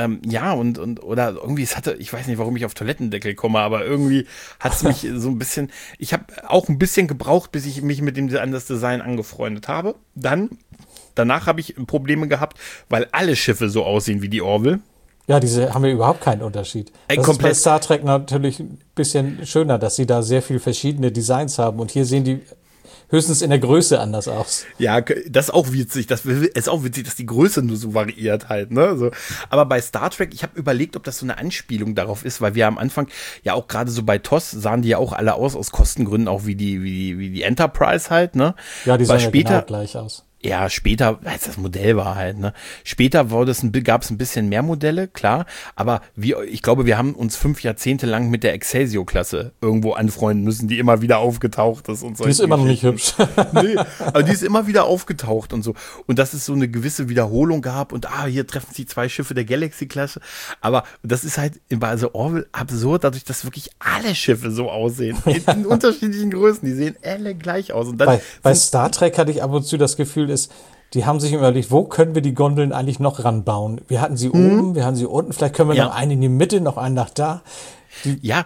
oder irgendwie, ich weiß nicht, warum ich auf Toilettendeckel komme, aber irgendwie hat es mich so ein bisschen, ich habe auch ein bisschen gebraucht, bis ich mich an das Design angefreundet habe. Danach habe ich Probleme gehabt, weil alle Schiffe so aussehen wie die Orville. Ja, diese haben ja überhaupt keinen Unterschied. Das ist bei Star Trek natürlich ein bisschen schöner, dass sie da sehr viel verschiedene Designs haben und hier sehen die höchstens in der Größe anders aus. Ja, das ist auch witzig. Das ist auch witzig, dass die Größe nur so variiert halt, ne? So. Aber bei Star Trek, ich habe überlegt, ob das so eine Anspielung darauf ist, weil wir am Anfang ja auch gerade so bei TOS sahen die ja auch alle aus Kostengründen, auch wie die Enterprise halt, ne? Ja, die sahen ja genau gleich aus. Ja, später, als das Modell war halt, ne? Später gab es ein bisschen mehr Modelle, klar, aber ich glaube, wir haben uns 5 Jahrzehnte lang mit der Excelsior-Klasse irgendwo anfreunden müssen, die immer wieder aufgetaucht ist und so. Die ist immer noch nicht hübsch. Nee, aber die ist immer wieder aufgetaucht und so. Und dass es so eine gewisse Wiederholung gab und hier treffen sich 2 Schiffe der Galaxy-Klasse. Aber das ist halt bei The Orville absurd, dadurch, dass wirklich alle Schiffe so aussehen. In unterschiedlichen Größen. Die sehen alle gleich aus. Und dann bei Star Trek hatte ich ab und zu das Gefühl, die haben sich überlegt, wo können wir die Gondeln eigentlich noch ranbauen? Wir hatten sie oben, wir hatten sie unten, vielleicht können wir noch einen in die Mitte, noch einen nach da. Ja.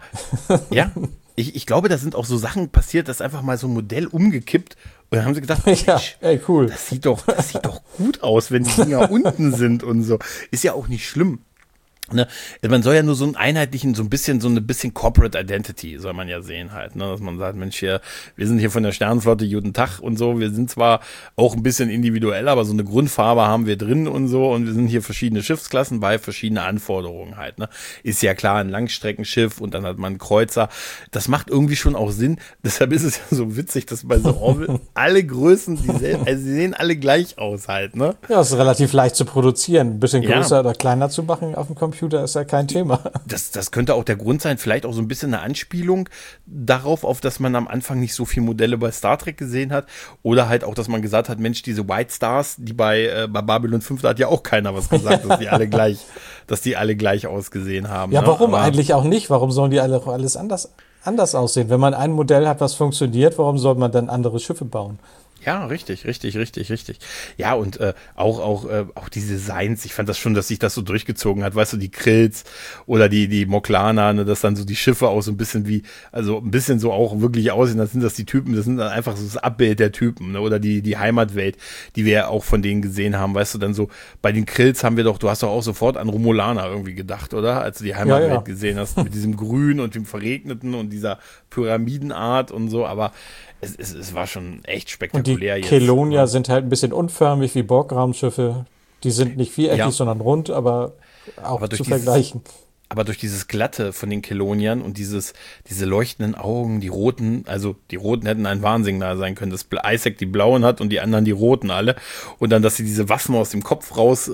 Ich glaube, da sind auch so Sachen passiert, dass einfach mal so ein Modell umgekippt und dann haben sie gedacht, cool. Das sieht doch gut aus, wenn die Dinger unten sind und so. Ist ja auch nicht schlimm. Ne? Man soll ja nur so einen einheitlichen, so ein bisschen Corporate Identity soll man ja sehen halt, ne? Dass man sagt, Mensch, wir sind hier von der Sternenflotte, guten Tag und so, wir sind zwar auch ein bisschen individuell, aber so eine Grundfarbe haben wir drin und so und wir sind hier verschiedene Schiffsklassen bei verschiedene Anforderungen halt, ne? Ist ja klar, ein Langstreckenschiff und dann hat man einen Kreuzer, das macht irgendwie schon auch Sinn, deshalb ist es ja so witzig, dass bei so Orville alle Größen, sie sehen alle gleich aus halt, ne? Ja, es ist relativ leicht zu produzieren, ein bisschen größer oder kleiner zu machen auf dem Computer ist ja kein Thema. Das könnte auch der Grund sein, vielleicht auch so ein bisschen eine Anspielung darauf, auf dass man am Anfang nicht so viele Modelle bei Star Trek gesehen hat oder halt auch, dass man gesagt hat, Mensch, diese White Stars, die bei Babylon 5, da hat ja auch keiner was gesagt, dass die alle gleich ausgesehen haben. Ja, ne? Warum eigentlich auch nicht? Warum sollen die alle alles anders aussehen? Wenn man ein Modell hat, was funktioniert, warum soll man dann andere Schiffe bauen? Ja, richtig. Ja, und auch die Designs, ich fand das schon, dass sich das so durchgezogen hat, weißt du, die Krills oder die Moklaner, ne, dass dann so die Schiffe auch so ein bisschen so auch wirklich aussehen, das sind die Typen, das sind dann einfach so das Abbild der Typen, ne, oder die Heimatwelt, die wir ja auch von denen gesehen haben, weißt du, dann so, bei den Krills du hast doch auch sofort an Romulaner irgendwie gedacht, oder? Als du die Heimatwelt gesehen hast, mit diesem Grün und dem Verregneten und dieser Pyramidenart und so, aber es war schon echt spektakulär. Und die Kelonia sind halt ein bisschen unförmig wie Borg-Raumschiffe. Die sind nicht viereckig, sondern rund, aber auch zu vergleichen. Aber durch dieses Glatte von den Keloniern und diese leuchtenden Augen, die roten hätten ein Warnsignal sein können, dass Isaac die blauen hat und die anderen die roten alle. Und dann, dass sie diese Waffen aus dem Kopf raus,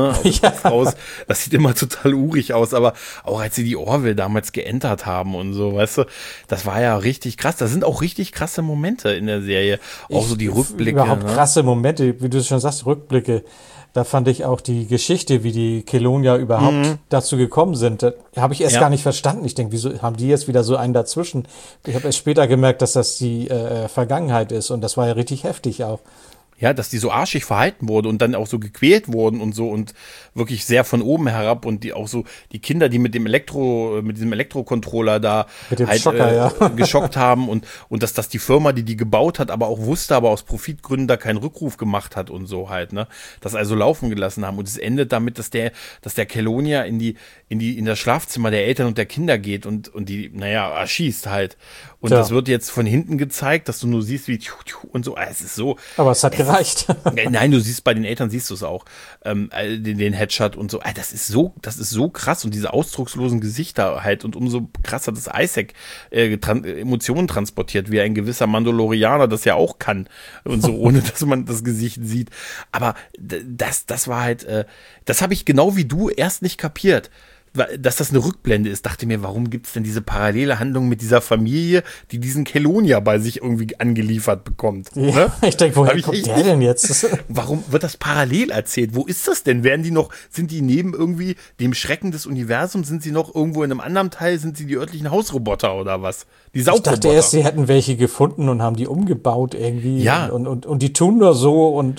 das sieht immer total urig aus. Aber auch als sie die Orville damals geentert haben und so, weißt du, das war ja richtig krass. Da sind auch richtig krasse Momente in der Serie. Auch so die Rückblicke. Überhaupt krasse Momente, wie du schon sagst, Rückblicke. Da fand ich auch die Geschichte, wie die Kelonia überhaupt dazu gekommen sind. Da habe ich erst gar nicht verstanden. Ich denke, wieso haben die jetzt wieder so einen dazwischen? Ich habe erst später gemerkt, dass das die Vergangenheit ist. Und das war ja richtig heftig auch. Ja, dass die so arschig verhalten wurden und dann auch so gequält wurden und so und wirklich sehr von oben herab und die auch so, die Kinder, die mit diesem Elektrocontroller da halt Schocker, geschockt haben und dass das die Firma, die gebaut hat, aber auch wusste, aber aus Profitgründen da keinen Rückruf gemacht hat und so halt, ne, das also laufen gelassen haben und es endet damit, dass der Kelonia in das Schlafzimmer der Eltern und der Kinder geht und die, erschießt halt. Und das wird jetzt von hinten gezeigt, dass du nur siehst, wie und so, es ist so. Aber es hat gereicht. gereicht. Nein, du siehst bei den Eltern, siehst du es auch, den Headshot und so. Das ist so krass und diese ausdruckslosen Gesichter halt und umso krasser das Isaac Emotionen transportiert, wie ein gewisser Mandalorianer das ja auch kann und so, ohne dass man das Gesicht sieht. Aber das war halt, das habe ich genau wie du erst nicht kapiert. Dass das eine Rückblende ist, dachte mir, warum gibt es denn diese parallele Handlung mit dieser Familie, die diesen Kelonia bei sich irgendwie angeliefert bekommt? Ja, ne? Ich denke, woher kommt der denn jetzt? Warum wird das parallel erzählt? Wo ist das denn? Sind die neben irgendwie dem Schrecken des Universums, sind sie noch irgendwo in einem anderen Teil, sind sie die örtlichen Hausroboter oder was? Die Saugroboter. Ich dachte erst, sie hätten welche gefunden und haben die umgebaut irgendwie. Ja. Und die tun nur so und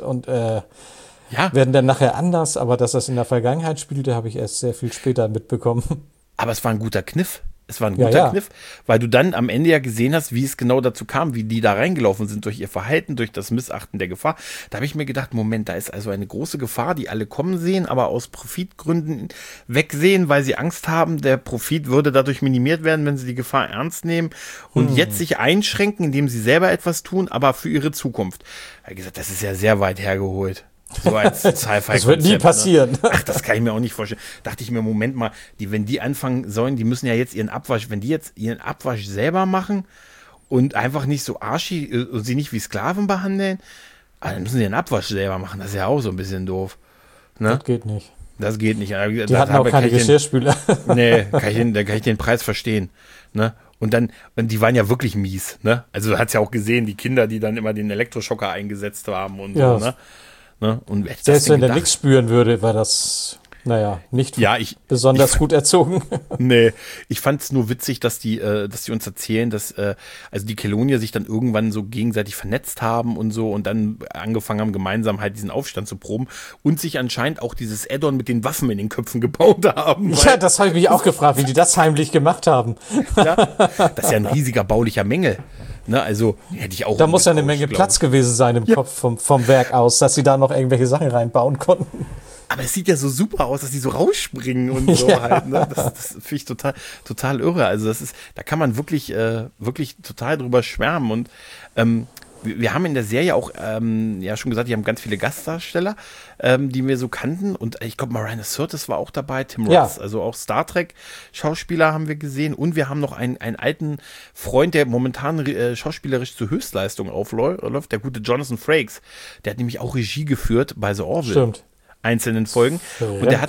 werden dann nachher anders, aber dass das in der Vergangenheit spielte, habe ich erst sehr viel später mitbekommen. Aber es war ein guter Kniff. Kniff, weil du dann am Ende ja gesehen hast, wie es genau dazu kam, wie die da reingelaufen sind durch ihr Verhalten, durch das Missachten der Gefahr. Da habe ich mir gedacht, Moment, da ist also eine große Gefahr, die alle kommen sehen, aber aus Profitgründen wegsehen, weil sie Angst haben, der Profit würde dadurch minimiert werden, wenn sie die Gefahr ernst nehmen und jetzt sich einschränken, indem sie selber etwas tun, aber für ihre Zukunft. Da habe ich gesagt, das ist ja sehr weit hergeholt. So als Sci-Fi. Das wird nie passieren. Ne? Ach, das kann ich mir auch nicht vorstellen. Dachte ich mir, Moment mal, wenn die anfangen sollen, die müssen ja jetzt wenn die jetzt ihren Abwasch selber machen und einfach nicht so arschig, sie nicht wie Sklaven behandeln, dann müssen sie ihren Abwasch selber machen. Das ist ja auch so ein bisschen doof. Ne? Das geht nicht. Das geht nicht. Die hatten auch keine Geschirrspüler. Nee, da kann ich den Preis verstehen. Ne? Und die waren ja wirklich mies. Ne? Also du hast ja auch gesehen, die Kinder, die dann immer den Elektroschocker eingesetzt haben und so, ne? Ne? Und selbst wenn der nichts spüren würde, war das, nicht besonders gut erzogen. Nee, ich fand es nur witzig, dass die uns erzählen, dass also die Kelonier sich dann irgendwann so gegenseitig vernetzt haben und so und dann angefangen haben, gemeinsam halt diesen Aufstand zu proben und sich anscheinend auch dieses Add-on mit den Waffen in den Köpfen gebaut haben. Ja, das habe ich mich auch gefragt, wie die das heimlich gemacht haben. Ja, das ist ja ein riesiger baulicher Mängel. Ne, also hätte ich auch. Da muss ja eine Menge Platz gewesen sein im Kopf vom Werk aus, dass sie da noch irgendwelche Sachen reinbauen konnten. Aber es sieht ja so super aus, dass die so rausspringen und so halt. Ne? Das finde ich total irre. Also da kann man wirklich total drüber schwärmen. Und wir haben in der Serie auch schon gesagt, die haben ganz viele Gastdarsteller, die wir so kannten. Und ich glaube, Marina Sirtis war auch dabei, Tim Roth, also auch Star Trek Schauspieler haben wir gesehen. Und wir haben noch einen alten Freund, der momentan schauspielerisch zur Höchstleistung aufläuft, der gute Jonathan Frakes. Der hat nämlich auch Regie geführt bei The Orville. Stimmt. Einzelnen Folgen. Und er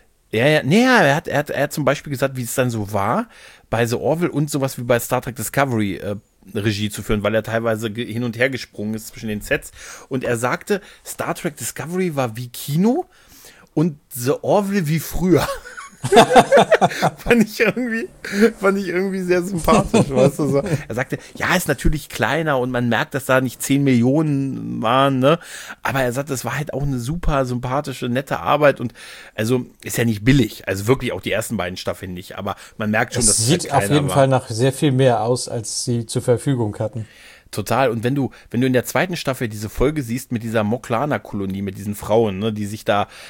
hat zum Beispiel gesagt, wie es dann so war, bei The Orville und sowas wie bei Star Trek Discovery Regie zu führen, weil er teilweise hin und her gesprungen ist zwischen den Sets. Und er sagte, Star Trek Discovery war wie Kino und The Orville wie früher. fand ich irgendwie sehr sympathisch, weißt du, so. Er sagte, ja, ist natürlich kleiner und man merkt, dass da nicht 10 Millionen waren, ne, aber er sagte, es war halt auch eine super sympathische, nette Arbeit und also ist ja nicht billig, also wirklich auch die ersten beiden Staffeln nicht, aber man merkt schon, dass es sieht auf jeden Fall nach sehr viel mehr aus, als sie zur Verfügung hatten. Total. Und wenn du in der zweiten Staffel diese Folge siehst mit dieser Moklaner-Kolonie, mit diesen Frauen, ne, die sich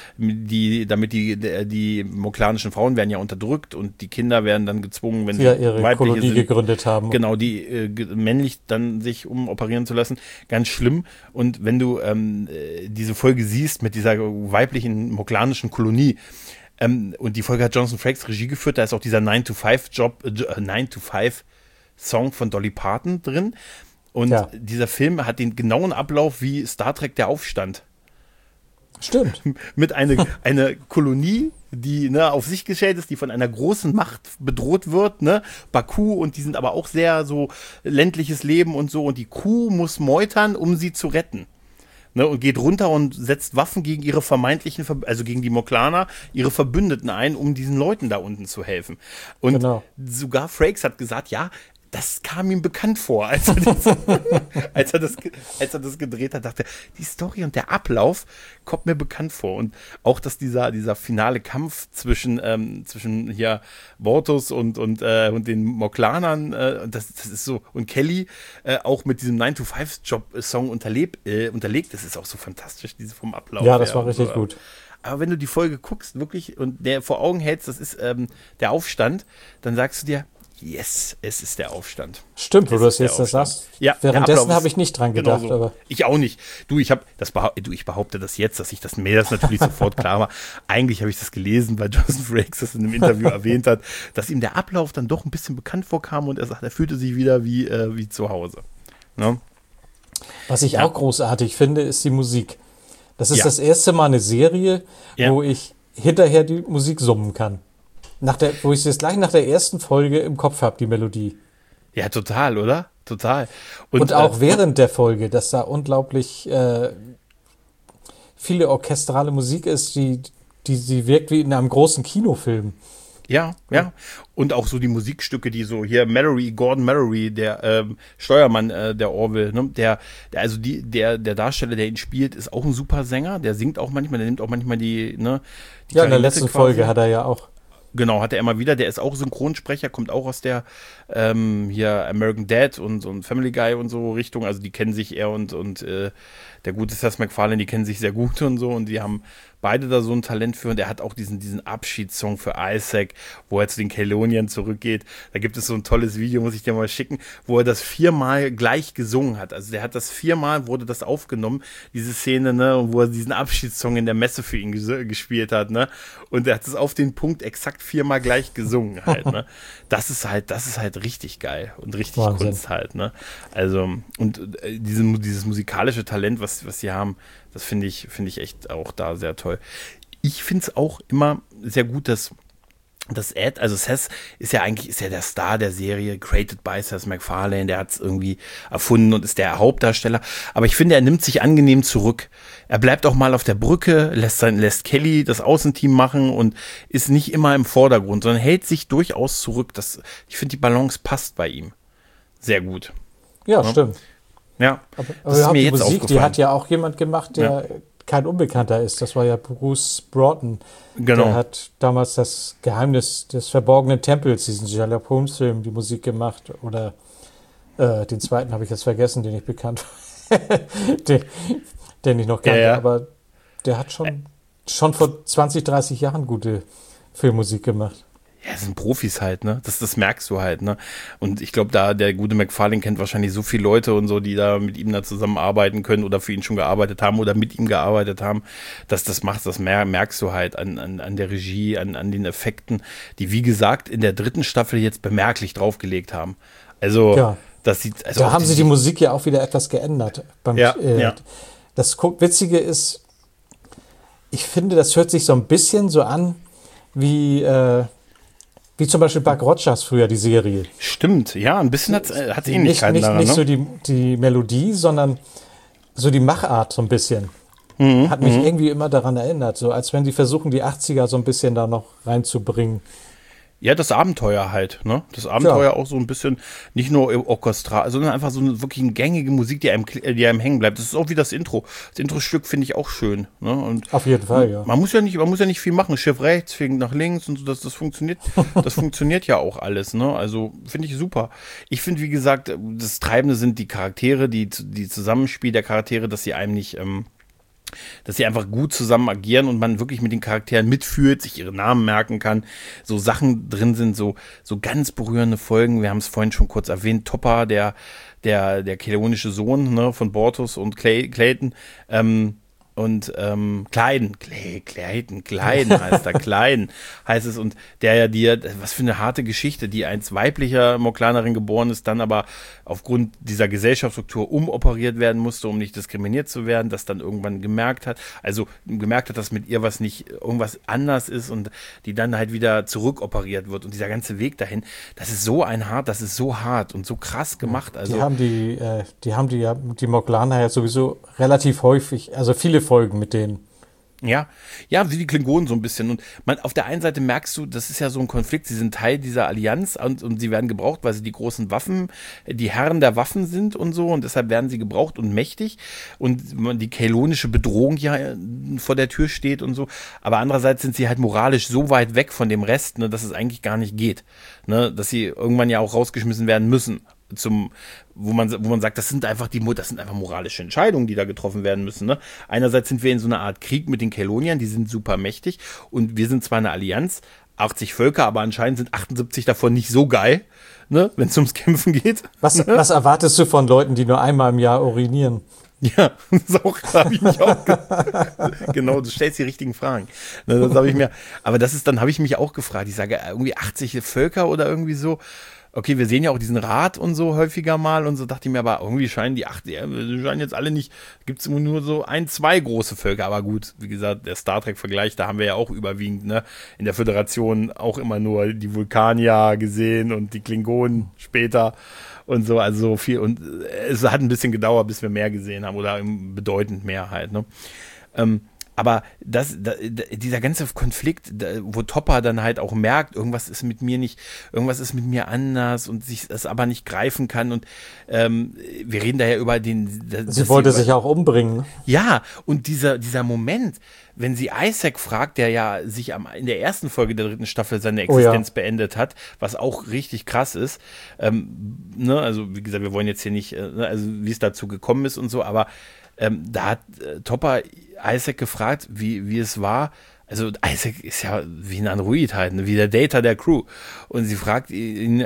die moklanischen Frauen werden ja unterdrückt und die Kinder werden dann gezwungen, wenn sie ihre Kolonie gegründet haben. Genau, die männlich dann sich umoperieren zu lassen. Ganz schlimm. Und wenn du diese Folge siehst mit dieser weiblichen moklanischen Kolonie, und die Folge hat Jonathan Frakes Regie geführt, da ist auch dieser 9-to-5 Song von Dolly Parton drin. Und dieser Film hat den genauen Ablauf wie Star Trek der Aufstand. Stimmt. Mit einer Kolonie, die auf sich gestellt ist, die von einer großen Macht bedroht wird, ne? Baku, und die sind aber auch sehr so ländliches Leben und so. Und die Kuh muss meutern, um sie zu retten. Ne? Und geht runter und setzt Waffen gegen ihre also gegen die Moklaner, ihre Verbündeten ein, um diesen Leuten da unten zu helfen. Und sogar Frakes hat gesagt, ja, das kam ihm bekannt vor, als er das gedreht hat, dachte er, die Story und der Ablauf kommt mir bekannt vor. Und auch, dass dieser finale Kampf zwischen hier Bortus und den Moklanern, das ist so, und Kelly auch mit diesem 9-to-5-Job-Song unterlegt, das ist auch so fantastisch, diese vom Ablauf. Ja, das war richtig gut. Aber wenn du die Folge guckst, wirklich, und der vor Augen hältst, das ist der Aufstand, dann sagst du dir, Yes, es ist der Aufstand. Stimmt, wo du das jetzt sagst. Ja, währenddessen habe ich nicht dran gedacht. So. Aber ich auch nicht. Ich behaupte das jetzt, dass mir das natürlich sofort klar war. Eigentlich habe ich das gelesen, weil Jonathan Frakes das in einem Interview erwähnt hat, dass ihm der Ablauf dann doch ein bisschen bekannt vorkam und er sagt, er fühlte sich wieder wie zu Hause. Ne? Was ich auch großartig finde, ist die Musik. Das ist das erste Mal eine Serie, wo ich hinterher die Musik summen kann. Wo ich es jetzt gleich nach der ersten Folge im Kopf habe, die Melodie. Ja, total, oder? Total. Und auch während der Folge, dass da unglaublich viele orchestrale Musik ist, die wirkt wie in einem großen Kinofilm. Ja. Und auch so die Musikstücke, die so hier Gordon Mallory, der Steuermann der Orville, ne? Der Darsteller, der ihn spielt, ist auch ein super Sänger. Der singt auch manchmal, der nimmt auch manchmal die in der letzten Folge hat er ja auch. Genau, hat er immer wieder. Der ist auch Synchronsprecher, kommt auch aus der hier American Dad und Family Guy und so Richtung. Also die kennen sich, er und der gute Seth MacFarlane, die kennen sich sehr gut und so. Und die haben beide da so ein Talent für. Und er hat auch diesen Abschiedssong für Isaac, wo er zu den Kelonian zurückgeht. Da gibt es so ein tolles Video, muss ich dir mal schicken, wo er das 4-mal gleich gesungen hat. Also der hat das 4-mal, wurde das aufgenommen, diese Szene, ne, wo er diesen Abschiedssong in der Messe für ihn gespielt hat, ne. Und er hat es auf den Punkt exakt 4-mal gleich gesungen halt, ne. Das ist halt richtig geil und richtig Wahnsinn. Kunst halt, ne. Also, und dieses musikalische Talent, was sie haben, das finde ich echt auch da sehr toll. Ich finde es auch immer sehr gut, dass Ed, also Seth ist ja der Star der Serie, created by Seth MacFarlane, der hat es irgendwie erfunden und ist der Hauptdarsteller. Aber ich finde, er nimmt sich angenehm zurück. Er bleibt auch mal auf der Brücke, lässt Kelly das Außenteam machen und ist nicht immer im Vordergrund, sondern hält sich durchaus zurück. Ich finde, die Balance passt bei ihm sehr gut. Ja, stimmt. Ja, aber das ist mir jetzt Musik, die hat ja auch jemand gemacht, der kein Unbekannter ist. Das war ja Bruce Broughton. Genau. Der hat damals das Geheimnis des verborgenen Tempels, diesen Sherlock Holmes-Film, die Musik gemacht. Oder den zweiten habe ich jetzt vergessen, den ich bekannt den ich noch kannte. Ja. Aber der hat schon vor 20, 30 Jahren gute Filmmusik gemacht. Ja, das sind Profis halt, ne? Das merkst du halt, ne? Und ich glaube, der gute MacFarlane kennt wahrscheinlich so viele Leute und so, die da mit ihm da zusammenarbeiten können oder für ihn schon gearbeitet haben oder mit ihm gearbeitet haben, dass das merkst du halt an der Regie, an den Effekten, die, wie gesagt, in der 3. Staffel jetzt bemerklich draufgelegt haben. Also, das sieht... Also da haben sie die Musik ja auch wieder etwas geändert. Das Witzige ist, ich finde, das hört sich so ein bisschen so an, wie zum Beispiel Buck Rogers früher, die Serie. Stimmt, ja, ein bisschen hat es Ähnlichkeiten daran. Nicht so die Melodie, sondern so die Machart so ein bisschen. Hat mich irgendwie immer daran erinnert, so als wenn die versuchen, die 80er so ein bisschen da noch reinzubringen. Ja, das Abenteuer halt, ne? Das Abenteuer auch so ein bisschen, nicht nur orchestral, sondern einfach so eine wirklich eine gängige Musik, die einem hängen bleibt. Das ist auch wie das Intro. Das Intro-Stück finde ich auch schön, ne? Und auf jeden Fall, ja. Man muss ja nicht viel machen. Schiff rechts, Fing nach links und so, das funktioniert. Das funktioniert ja auch alles, ne? Also, finde ich super. Ich finde, wie gesagt, das Treibende sind die Charaktere, die Zusammenspiel der Charaktere, dass sie einem nicht, dass sie einfach gut zusammen agieren und man wirklich mit den Charakteren mitfühlt, sich ihre Namen merken kann, so Sachen drin sind, so ganz berührende Folgen. Wir haben es vorhin schon kurz erwähnt, Topper, der kelonische Sohn, ne, von Bortus und Clayton, und Kleiden heißt er, Kleiden heißt es, und der ja was für eine harte Geschichte, die als weiblicher Moklanerin geboren ist, dann aber aufgrund dieser Gesellschaftsstruktur umoperiert werden musste, um nicht diskriminiert zu werden, das dann irgendwann gemerkt hat, dass mit ihr irgendwas anders ist und die dann halt wieder zurückoperiert wird und dieser ganze Weg dahin, das ist so hart und so krass gemacht. Also die Moklaner ja sowieso relativ häufig, also viele Folgen mit denen. Ja, wie die Klingonen so ein bisschen. Und auf der einen Seite merkst du, das ist ja so ein Konflikt, sie sind Teil dieser Allianz und sie werden gebraucht, weil sie die großen Waffen, die Herren der Waffen sind und so, und deshalb werden sie gebraucht und mächtig und die kelonische Bedrohung ja vor der Tür steht und so. Aber andererseits sind sie halt moralisch so weit weg von dem Rest, ne, dass es eigentlich gar nicht geht, ne, dass sie irgendwann ja auch rausgeschmissen werden müssen. Wo man sagt, das sind einfach moralische Entscheidungen, die da getroffen werden müssen. Ne? Einerseits sind wir in so einer Art Krieg mit den Keloniern, die sind super mächtig und wir sind zwar eine Allianz, 80 Völker, aber anscheinend sind 78 davon nicht so geil, ne, wenn es ums Kämpfen geht. Was erwartest du von Leuten, die nur einmal im Jahr urinieren? Ja, das habe ich mich auch genau, du stellst die richtigen Fragen. Das habe ich mir, aber dann habe ich mich auch gefragt. Ich sage, irgendwie 80 Völker oder irgendwie so. Okay, wir sehen ja auch diesen Rat und so häufiger mal und so, dachte ich mir, aber irgendwie scheinen die scheinen jetzt alle nicht, gibt es nur so 2 große Völker, aber gut, wie gesagt, der Star Trek-Vergleich, da haben wir ja auch überwiegend, ne, in der Föderation auch immer nur die Vulkanier gesehen und die Klingonen später und so, also so viel, und es hat ein bisschen gedauert, bis wir mehr gesehen haben oder bedeutend mehr halt, ne. Aber dieser ganze Konflikt, wo Topper dann halt auch merkt, irgendwas ist mit mir anders und sich das aber nicht greifen kann und wir reden da ja über Sie wollte sich auch umbringen. Ja, und dieser Moment, wenn sie Isaac fragt, der ja sich in der ersten Folge der 3. Staffel seine Existenz beendet hat, was auch richtig krass ist, ne, also wie gesagt, wir wollen jetzt hier nicht, also wie es dazu gekommen ist und so, aber da hat Topper Isaac gefragt, wie es war. Also Isaac ist ja wie ein Android halt, ne? Wie der Data der Crew. Und sie fragt ihn,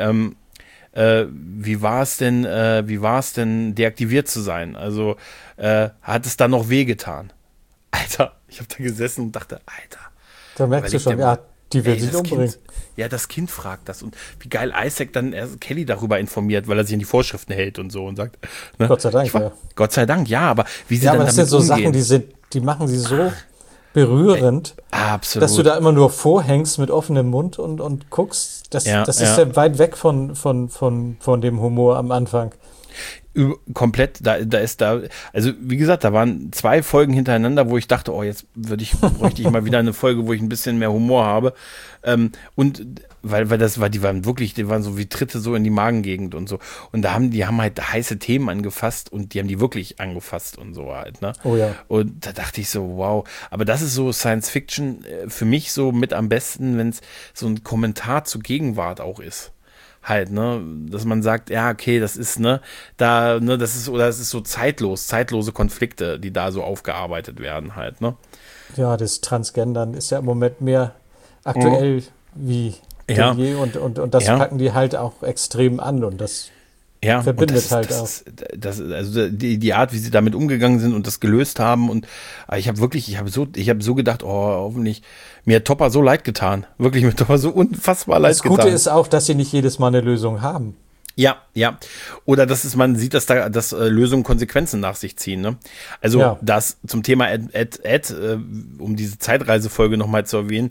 wie war es denn, deaktiviert zu sein? Also hat es da noch wehgetan? Alter, ich habe da gesessen und dachte, Alter. Da merkst du schon, die will sich umbringen. Das Kind fragt das. Und wie geil Isaac dann Kelly darüber informiert, weil er sich an die Vorschriften hält und so und sagt. Ne? Gott sei Dank, ja. Gott sei Dank, ja, aber wie sie dann damit das sind so umgehen. Sachen, die machen sie so berührend, absolut, dass du da immer nur vorhängst mit offenem Mund und guckst. Das ist ja weit weg von dem Humor am Anfang. Komplett, also wie gesagt, da waren 2 Folgen hintereinander, wo ich dachte, oh, jetzt bräuchte ich mal wieder eine Folge, wo ich ein bisschen mehr Humor habe. Und weil die waren so wie Tritte so in die Magengegend und so. Und die haben halt heiße Themen angefasst und die haben die wirklich angefasst und so halt, ne? Oh ja. Und da dachte ich so, wow. Aber das ist so Science Fiction für mich so mit am besten, wenn es so ein Kommentar zur Gegenwart auch ist. Halt, ne, dass man sagt, ja, okay, das ist, das ist so zeitlose Konflikte, die da so aufgearbeitet werden halt, ne. Ja, das Transgendern ist ja im Moment mehr aktuell wie denn je und das packen die halt auch extrem an und das verbindet auch. Also die Art, wie sie damit umgegangen sind und das gelöst haben und ich habe so gedacht, oh, hoffentlich, mir hat Topper so leid getan. Wirklich, mir hat Topper so unfassbar leid getan. Das Gute ist auch, dass sie nicht jedes Mal eine Lösung haben. Ja. Oder man sieht, dass Lösungen Konsequenzen nach sich ziehen, ne? Also das zum Thema um diese Zeitreisefolge nochmal zu erwähnen,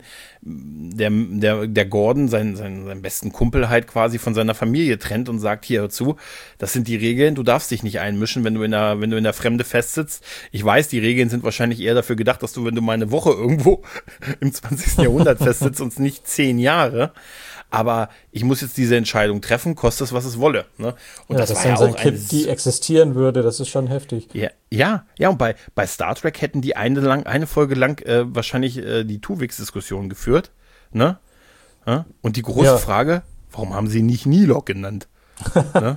der Gordon, seinen besten Kumpel halt quasi von seiner Familie trennt und sagt, hier, hör zu, das sind die Regeln, du darfst dich nicht einmischen, wenn du in der Fremde festsitzt. Ich weiß, die Regeln sind wahrscheinlich eher dafür gedacht, dass du, wenn du mal eine Woche irgendwo im 20. Jahrhundert festsitzt und nicht 10 Jahre, aber ich muss jetzt diese Entscheidung treffen, kostet es, was es wolle. Ne? Und das war ja auch Kind, die existieren würde, das ist schon heftig. Ja, und bei Star Trek hätten die eine Folge lang wahrscheinlich die Tuvix-Diskussion geführt. Ne? Ja? Und die große Frage, warum haben sie nicht Nilok genannt? Ne?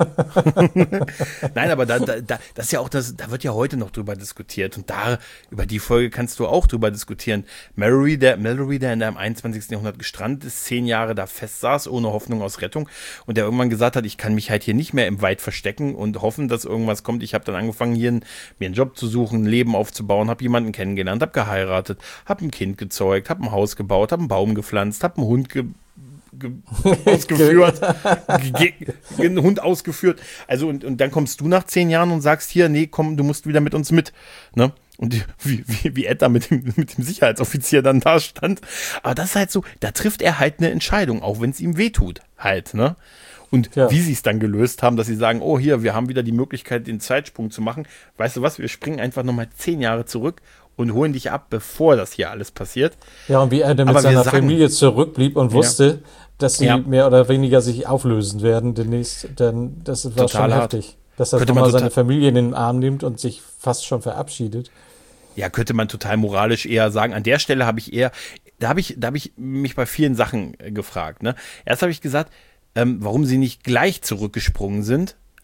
Nein, aber das ist ja auch da wird ja heute noch drüber diskutiert und über die Folge kannst du auch drüber diskutieren. Mallory, der in einem 21. Jahrhundert gestrandet ist, 10 Jahre da fest saß, ohne Hoffnung aus Rettung und der irgendwann gesagt hat, ich kann mich halt hier nicht mehr im Wald verstecken und hoffen, dass irgendwas kommt. Ich habe dann angefangen, hier mir einen Job zu suchen, ein Leben aufzubauen, habe jemanden kennengelernt, habe geheiratet, habe ein Kind gezeugt, habe ein Haus gebaut, habe einen Baum gepflanzt, habe einen Hund einen Hund ausgeführt. Also und dann kommst du nach 10 Jahren und sagst hier, nee, komm, du musst wieder mit uns mit. Ne? Und wie Ed da mit dem Sicherheitsoffizier dann da stand. Aber das ist halt so, da trifft er halt eine Entscheidung, auch wenn es ihm wehtut. Halt, ne? Und wie sie es dann gelöst haben, dass sie sagen, oh hier, wir haben wieder die Möglichkeit, den Zeitsprung zu machen. Weißt du was, wir springen einfach nochmal 10 Jahre zurück und holen dich ab, bevor das hier alles passiert. Ja, und wie er dann mit seiner Familie zurückblieb und wusste, dass sie mehr oder weniger sich auflösen werden demnächst, denn das war schon heftig. Dass er nochmal seine Familie in den Arm nimmt und sich fast schon verabschiedet. Ja, könnte man total moralisch eher sagen. An der Stelle habe ich mich bei vielen Sachen gefragt. Ne? Erst habe ich gesagt, warum sie nicht gleich zurückgesprungen sind,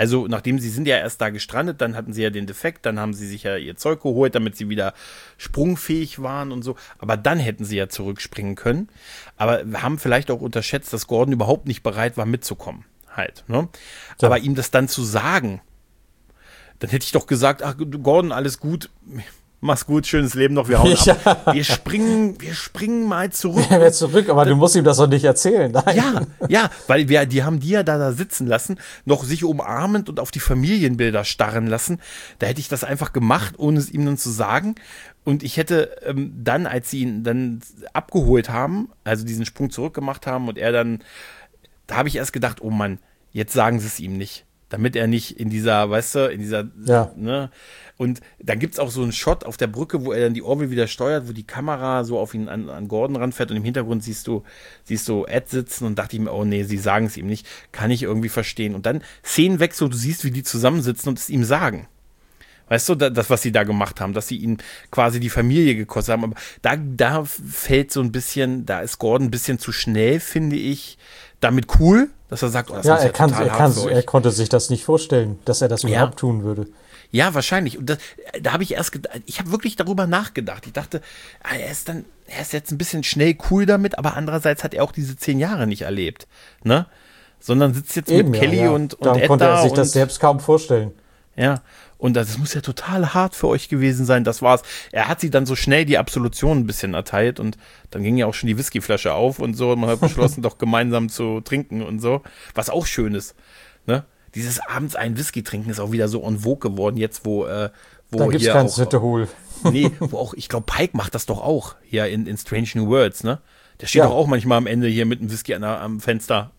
Also nachdem sie sind ja erst da gestrandet, dann hatten sie ja den Defekt, dann haben sie sich ja ihr Zeug geholt, damit sie wieder sprungfähig waren und so. Aber dann hätten sie ja zurückspringen können. Aber wir haben vielleicht auch unterschätzt, dass Gordon überhaupt nicht bereit war mitzukommen. Halt, ne? Ja. Aber ihm das dann zu sagen, dann hätte ich doch gesagt, ach Gordon, alles gut, mach's gut, schönes Leben noch, wir hauen ab. Wir springen mal zurück. Ja, zurück, aber du musst ihm das doch nicht erzählen. Nein. Ja, weil die haben die ja da sitzen lassen, noch sich umarmend und auf die Familienbilder starren lassen. Da hätte ich das einfach gemacht, ohne es ihm dann zu sagen. Und ich hätte dann, als sie ihn dann abgeholt haben, also diesen Sprung zurückgemacht haben und er dann, da habe ich erst gedacht, oh Mann, jetzt sagen sie es ihm nicht. Damit er nicht in dieser, weißt du, ne? Und dann gibt's auch so einen Shot auf der Brücke, wo er dann die Orville wieder steuert, wo die Kamera so auf ihn an Gordon ranfährt und im Hintergrund siehst du Ed sitzen und dachte ich mir, oh nee, sie sagen es ihm nicht. Kann ich irgendwie verstehen. Und dann Szenenwechsel und du siehst, wie die zusammensitzen und es ihm sagen. Weißt du, das, was sie da gemacht haben, dass sie ihn quasi die Familie gekostet haben. Aber da fällt so ein bisschen, da ist Gordon ein bisschen zu schnell, finde ich, damit cool, dass er sagt, oh, das ist ja total hart für euch. Er konnte sich das nicht vorstellen, dass er das überhaupt tun würde. Ja, wahrscheinlich. Und da habe ich erst gedacht, ich habe wirklich darüber nachgedacht. Ich dachte, er ist jetzt ein bisschen schnell cool damit, aber andererseits hat er auch diese 10 Jahre nicht erlebt, ne? Sondern sitzt jetzt mit Kelly und Ed da. Dann konnte er sich das selbst kaum vorstellen. Ja, und das muss ja total hart für euch gewesen sein. Das war's. Er hat sie dann so schnell die Absolution ein bisschen erteilt und dann ging ja auch schon die Whiskyflasche auf und so. Und man hat beschlossen, doch gemeinsam zu trinken und so. Was auch schön ist, ne? Dieses abends einen Whisky trinken ist auch wieder so en vogue geworden, jetzt wo da gibt's hier kein auch, Sittehol. Nee, wo auch, ich glaube, Pike macht das doch auch hier in Strange New Worlds, ne? Der steht doch auch manchmal am Ende hier mit einem Whisky am Fenster.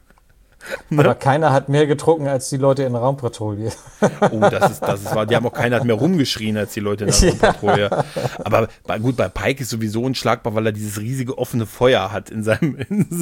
Aber keiner hat mehr getrunken als die Leute in der Raumpatrouille. Oh, das ist wahr. Die haben auch keiner hat mehr rumgeschrien als die Leute in der Raumpatrouille. Aber gut, bei Pike ist sowieso unschlagbar, weil er dieses riesige offene Feuer hat in seinem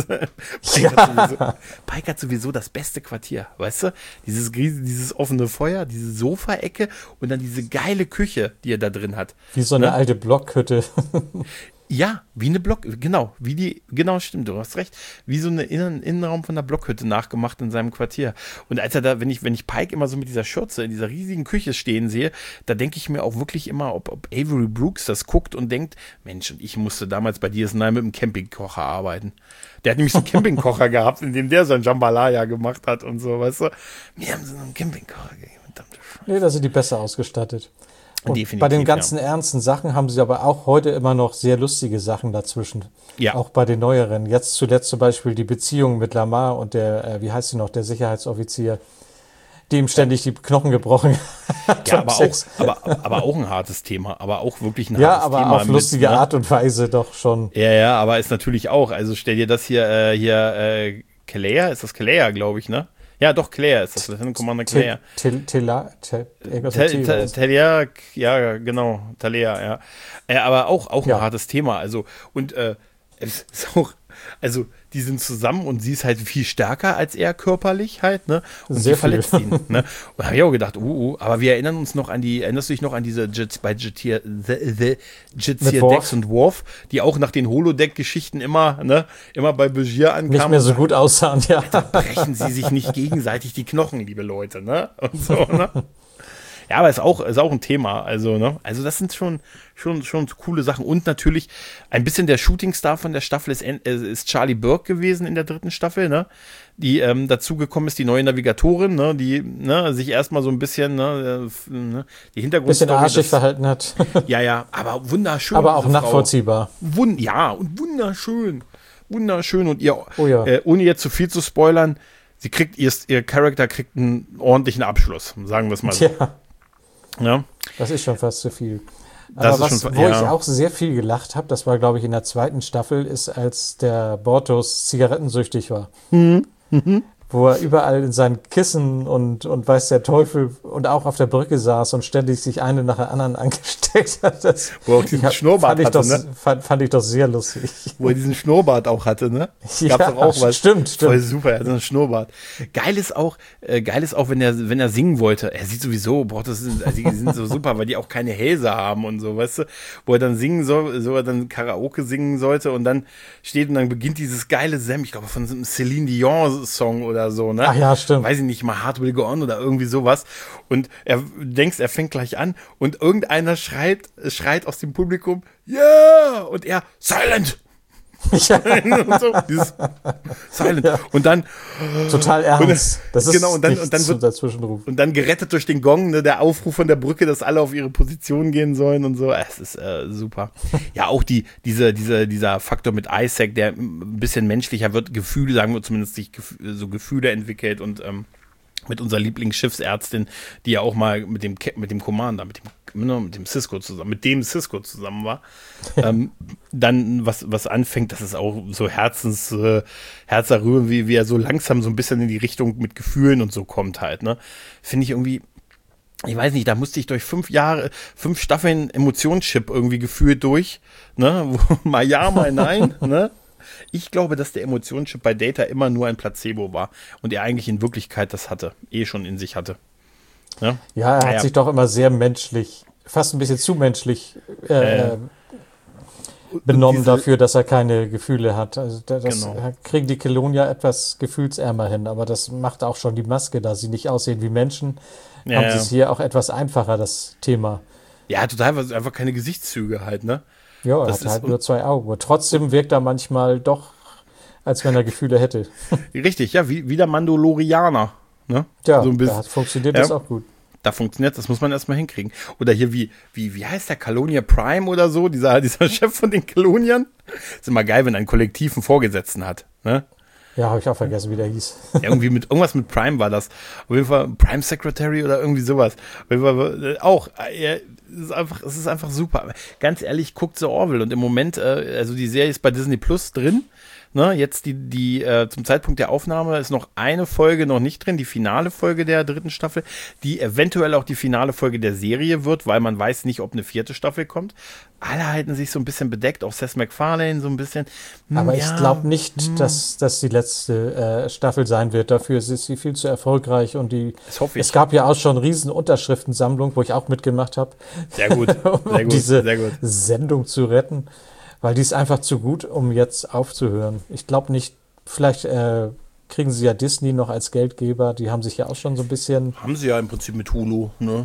Pike hat sowieso das beste Quartier, weißt du? Dieses offene Feuer, diese Sofaecke und dann diese geile Küche, die er da drin hat. Wie so eine alte Blockhütte. Ja, wie eine genau, stimmt, du hast recht, wie so eine Innenraum von der Blockhütte nachgemacht in seinem Quartier. Und als er da, wenn ich Pike immer so mit dieser Schürze in dieser riesigen Küche stehen sehe, da denke ich mir auch wirklich immer, ob Avery Brooks das guckt und denkt, Mensch, und ich musste damals bei DS9 mit einem Campingkocher arbeiten. Der hat nämlich so einen Campingkocher gehabt, in dem der sein Jambalaya gemacht hat und so, weißt du. Wir haben so einen Campingkocher gegeben. Nee, da sind die besser ausgestattet. Und bei den ganzen ernsten Sachen haben sie aber auch heute immer noch sehr lustige Sachen dazwischen. Ja. Auch bei den neueren. Jetzt zuletzt zum Beispiel die Beziehung mit Lamar und der, wie heißt sie noch, der Sicherheitsoffizier, dem ständig die Knochen gebrochen hat. Ja, aber auch ein hartes Thema. Aber auch wirklich ein hartes Thema. Ja, aber auf lustige Art und Weise doch schon. Ja, aber ist natürlich auch. Also stell dir das hier Kalea, ist das Kalea, glaube ich, ne? Ja, doch, Claire ist das, Lieutenant Commander Claire. Talia, ja, genau, Talia, ja. Aber auch ein hartes Thema, also, und es ist auch, also, die sind zusammen und sie ist halt viel stärker als er körperlich halt, ne? Und sie verletzt ihn, ne? Und da habe ich auch gedacht, aber wir erinnern uns noch erinnerst du dich noch an diese bei Jetia Dex und Worf, die auch nach den Holodeck-Geschichten immer bei Bashir ankamen. Nicht mehr so gut aussahen, ja. Da brechen sie sich nicht gegenseitig die Knochen, liebe Leute, ne? Und so, ne? Ja, aber ist auch ein Thema, also, ne? Also das sind schon coole Sachen. Und natürlich ein bisschen der Shootingstar von der Staffel ist Charlie Burke gewesen in der 3. Staffel, ne? Die dazugekommen ist, die neue Navigatorin, ne? Die sich erstmal so ein bisschen, die Hintergrundstory. Bisschen arschig verhalten hat. Ja, aber wunderschön. Aber auch nachvollziehbar. Und wunderschön. Wunderschön. Und ihr, ohne jetzt zu viel zu spoilern, ihr Charakter kriegt einen ordentlichen Abschluss, sagen wir es mal so. Ja. Das ist schon fast zu viel. Aber wo ich auch sehr viel gelacht habe, das war, glaube ich, in der 2. Staffel, ist, als der Bortos zigarettensüchtig war. Wo er überall in seinen Kissen und weiß der Teufel und auch auf der Brücke saß und ständig sich eine nach der anderen angesteckt hat. Wo er auch diesen Schnurrbart hatte, ne? Fand ich doch sehr lustig. Wo er diesen Schnurrbart auch hatte, ne? Ja, gab's doch auch was. Stimmt. Voll super, er hat so einen Schnurrbart. Geil ist auch, wenn er singen wollte. Er sieht sowieso, die sind so super, weil die auch keine Hälse haben und so, weißt du? Wo er dann singen soll, er dann Karaoke singen sollte und dann steht und dann beginnt dieses geile ich glaube von so einem Celine Dion Song oder oder so, ne? Ach ja, stimmt. Weiß ich nicht, mal Hard Will Go On oder irgendwie sowas. Und er fängt gleich an und irgendeiner schreit aus dem Publikum, yeah! Und er, silent! Ja. und so, dieses silent. Ja. Und dann total ernst. Das ist genau, und dann wird Dazwischenruf. Und dann gerettet durch den Gong, ne, der Aufruf von der Brücke, dass alle auf ihre Position gehen sollen und so. Es ist super. Ja, auch dieser Faktor mit Isaac, der ein bisschen menschlicher wird, Gefühle, sagen wir zumindest, sich so Gefühle entwickelt und mit unserer Lieblingsschiffsärztin, die ja auch mal mit dem Commander, mit dem Sisko zusammen war, dann was anfängt, das ist auch so herzerrührend, wie er so langsam so ein bisschen in die Richtung mit Gefühlen und so kommt halt, ne? Finde ich irgendwie, ich weiß nicht, da musste ich durch 5 Staffeln Emotionschip irgendwie gefühlt durch, ne? Wo mal ja, mal nein, ne? Ich glaube, dass der Emotionschip bei Data immer nur ein Placebo war und er eigentlich in Wirklichkeit das schon in sich hatte. Ja, er hat sich doch immer sehr menschlich, fast ein bisschen zu menschlich benommen dafür, dass er keine Gefühle hat. Also kriegen die Kelonier etwas gefühlsärmer hin, aber das macht auch schon die Maske, da sie nicht aussehen wie Menschen, haben sie es hier auch etwas einfacher, das Thema. Ja, total, weil einfach keine Gesichtszüge halt, ne? Ja, er hat halt nur 2 Augen. Und trotzdem wirkt er manchmal doch, als wenn er Gefühle hätte. Richtig, ja, wie der Mandalorianer. Ne? Ja, so ein bisschen, da funktioniert das auch gut. Da funktioniert das, muss man erstmal hinkriegen. Oder hier, wie heißt der, Calonia Prime oder so, dieser Chef von den Kaloniern? Ist immer geil, wenn ein Kollektiv einen Vorgesetzten hat. Ne? Ja, habe ich auch vergessen, wie der hieß. Ja, irgendwas mit Prime war das. Auf jeden Fall Prime Secretary oder irgendwie sowas. Auf jeden Fall auch. Es ist einfach super. Ganz ehrlich, guckt The Orville und im Moment, also die Serie ist bei Disney Plus drin. Ne, jetzt zum Zeitpunkt der Aufnahme ist noch eine Folge noch nicht drin, die finale Folge der 3. Staffel, die eventuell auch die finale Folge der Serie wird, weil man weiß nicht, ob eine 4. Staffel kommt. Alle halten sich so ein bisschen bedeckt, auch Seth MacFarlane so ein bisschen. Aber ich glaube nicht, dass das die letzte Staffel sein wird. Dafür ist sie viel zu erfolgreich und das hoffe ich. Es gab ja auch schon eine riesen Unterschriftensammlung, wo ich auch mitgemacht habe. Sehr gut, um diese Sendung zu retten. Weil die ist einfach zu gut, um jetzt aufzuhören. Ich glaube nicht, vielleicht kriegen sie ja Disney noch als Geldgeber. Die haben sich ja auch schon so ein bisschen... Haben sie ja im Prinzip mit Hulu, ne?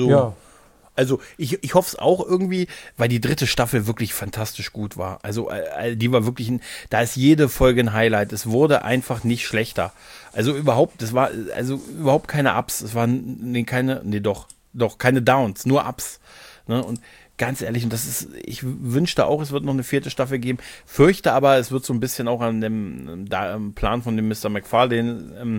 Also ich hoffe es auch irgendwie, weil die 3. Staffel wirklich fantastisch gut war. Also die war wirklich, da ist jede Folge ein Highlight. Es wurde einfach nicht schlechter. Also überhaupt keine Ups. Es waren keine Downs, nur Ups. Ne? Und ganz ehrlich, und ich wünschte auch, es wird noch eine 4. Staffel geben, fürchte aber, es wird so ein bisschen auch an dem Plan von dem Mr. MacFarlane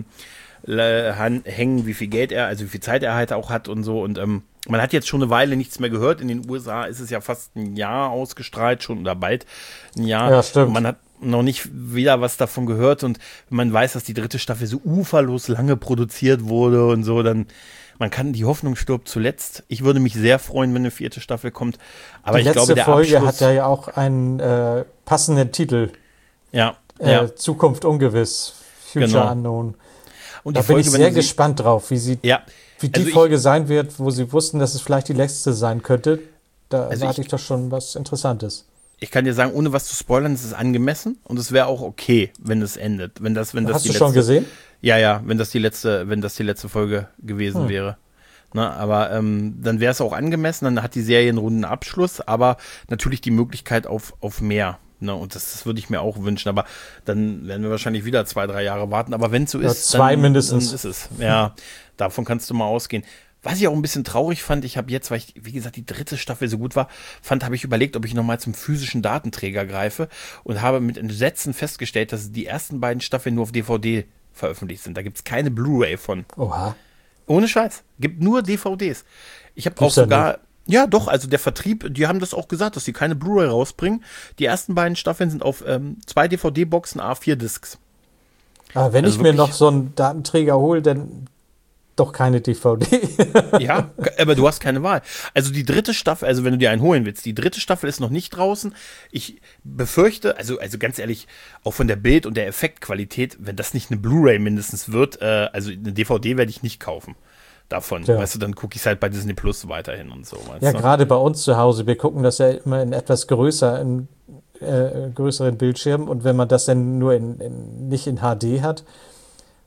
hängen, wie viel Geld wie viel Zeit er halt auch hat und so. Und man hat jetzt schon eine Weile nichts mehr gehört. In den USA ist es ja fast ein Jahr ausgestrahlt schon oder bald ein Jahr. Ja, stimmt. Und man hat noch nicht wieder was davon gehört und man weiß, dass die 3. Staffel so uferlos lange produziert wurde und so, dann die Hoffnung stirbt zuletzt. Ich würde mich sehr freuen, wenn eine 4. Staffel kommt. Aber ich glaube, der Folge hat ja auch einen passenden Titel. Ja. Zukunft ungewiss. Future Unknown. Und da bin ich sehr gespannt drauf, wie die Folge sein wird, wo sie wussten, dass es vielleicht die letzte sein könnte. Da erwarte ich doch schon was Interessantes. Ich kann dir sagen, ohne was zu spoilern, es ist angemessen und es wäre auch okay, wenn es endet. Hast du schon gesehen? Ja, wenn das die letzte Folge gewesen wäre. Na, aber dann wäre es auch angemessen, dann hat die Serie einen runden Abschluss, aber natürlich die Möglichkeit auf mehr. Ne? Und das würde ich mir auch wünschen, aber dann werden wir wahrscheinlich wieder 2-3 Jahre warten. Aber wenn es so ist, 2 mindestens. Dann ist es. Ja, davon kannst du mal ausgehen. Was ich auch ein bisschen traurig fand, ich habe jetzt, weil ich, wie gesagt, die 3. Staffel so gut war, habe ich überlegt, ob ich nochmal zum physischen Datenträger greife und habe mit Entsetzen festgestellt, dass die ersten beiden Staffeln nur auf DVD veröffentlicht sind. Da gibt es keine Blu-ray von. Oha. Ohne Scheiß. Gibt nur DVDs. Ich habe auch sogar... Ja, doch, also der Vertrieb, die haben das auch gesagt, dass sie keine Blu-ray rausbringen. Die ersten beiden Staffeln sind auf 2 DVD-Boxen, A4-Discs. Aber wenn ich mir noch so einen Datenträger hole, dann doch keine DVD. Ja, aber du hast keine Wahl. Also die 3. Staffel, also wenn du dir einen holen willst, die 3. Staffel ist noch nicht draußen. Ich befürchte, also ganz ehrlich, auch von der Bild- und der Effektqualität, wenn das nicht eine Blu-ray mindestens wird, also eine DVD werde ich nicht kaufen. Davon, ja. Weißt du, dann gucke ich es halt bei Disney Plus weiterhin und so. Ja, gerade bei uns zu Hause, wir gucken das ja immer in etwas größeren Bildschirmen und wenn man das dann nur nicht in HD hat,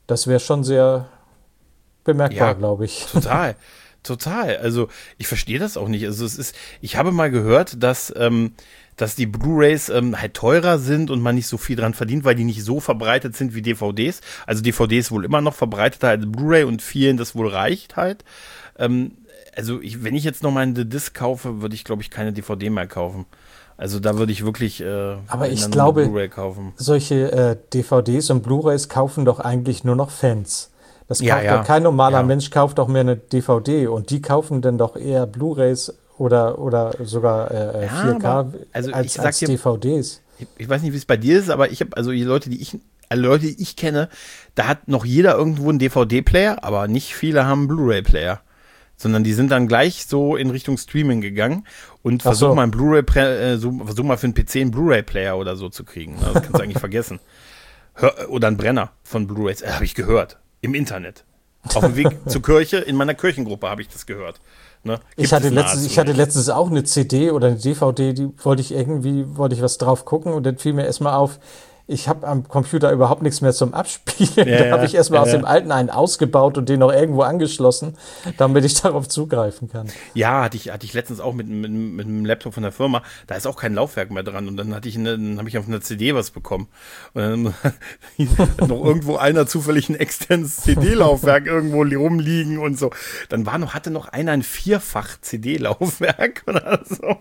Das wäre schon sehr bemerkbar, glaube ich. Total. Also ich verstehe das auch nicht. Also ich habe mal gehört, dass die Blu-rays halt teurer sind und man nicht so viel dran verdient, weil die nicht so verbreitet sind wie DVDs. Also DVD ist wohl immer noch verbreiteter als Blu-ray und vielen das wohl reicht halt. Also wenn ich jetzt noch mal eine Disc kaufe, würde ich, glaube ich, keine DVD mehr kaufen. Also da würde ich wirklich aber ich glaube, Blu-ray kaufen. Solche DVDs und Blu-rays kaufen doch eigentlich nur noch Fans. Das kauft doch kein normaler Mensch, kauft doch mehr eine DVD und die kaufen dann doch eher Blu-rays oder sogar 4K als DVDs. Ich weiß nicht, wie es bei dir ist, aber ich habe also die Leute, die ich kenne, da hat noch jeder irgendwo einen DVD-Player, aber nicht viele haben einen Blu-ray-Player. Sondern die sind dann gleich so in Richtung Streaming gegangen und versuch mal für einen PC einen Blu-ray-Player oder so zu kriegen. Das kannst du eigentlich vergessen. Oder einen Brenner von Blu-rays, habe ich gehört. Im Internet. Auf dem Weg zur Kirche, in meiner Kirchengruppe habe ich das gehört. Ne? Ich hatte letztens auch eine CD oder eine DVD, die wollte ich was drauf gucken und dann fiel mir erstmal auf, ich habe am Computer überhaupt nichts mehr zum Abspielen. Da habe ich erstmal aus dem alten einen ausgebaut und den noch irgendwo angeschlossen, damit ich darauf zugreifen kann. Ja, hatte ich letztens auch mit einem Laptop von der Firma. Da ist auch kein Laufwerk mehr dran. Und dann habe ich auf einer CD was bekommen. Und dann hat noch irgendwo einer zufällig ein externes CD-Laufwerk irgendwo rumliegen und so. Dann hatte noch einer ein 4-fach-CD-Laufwerk oder so.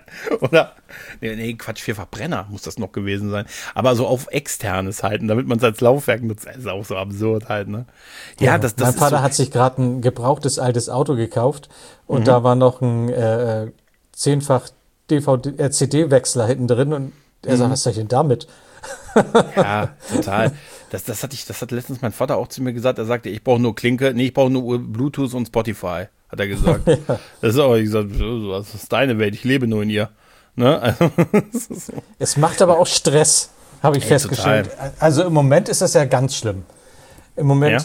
Nee, Quatsch, 4-fach-Brenner muss das noch gewesen sein. Aber so auf externes halten, damit man es als Laufwerk nutzt. Das ist auch so absurd halt, ne? Ja, das mein Vater hat sich gerade ein gebrauchtes altes Auto gekauft und da war noch ein 10-fach CD-Wechsler hinten drin und er sagt, was soll ich denn damit? Ja, total. Das hat letztens mein Vater auch zu mir gesagt. Er sagte, ich brauche nur Klinke, ich brauche nur Bluetooth und Spotify, hat er gesagt. Ja. Das ist auch, ich gesagt, das ist deine Welt, ich lebe nur in ihr. Ne? Also, es macht aber auch Stress, habe ich festgestellt. Total. Also im Moment ist das ja ganz schlimm. Im Moment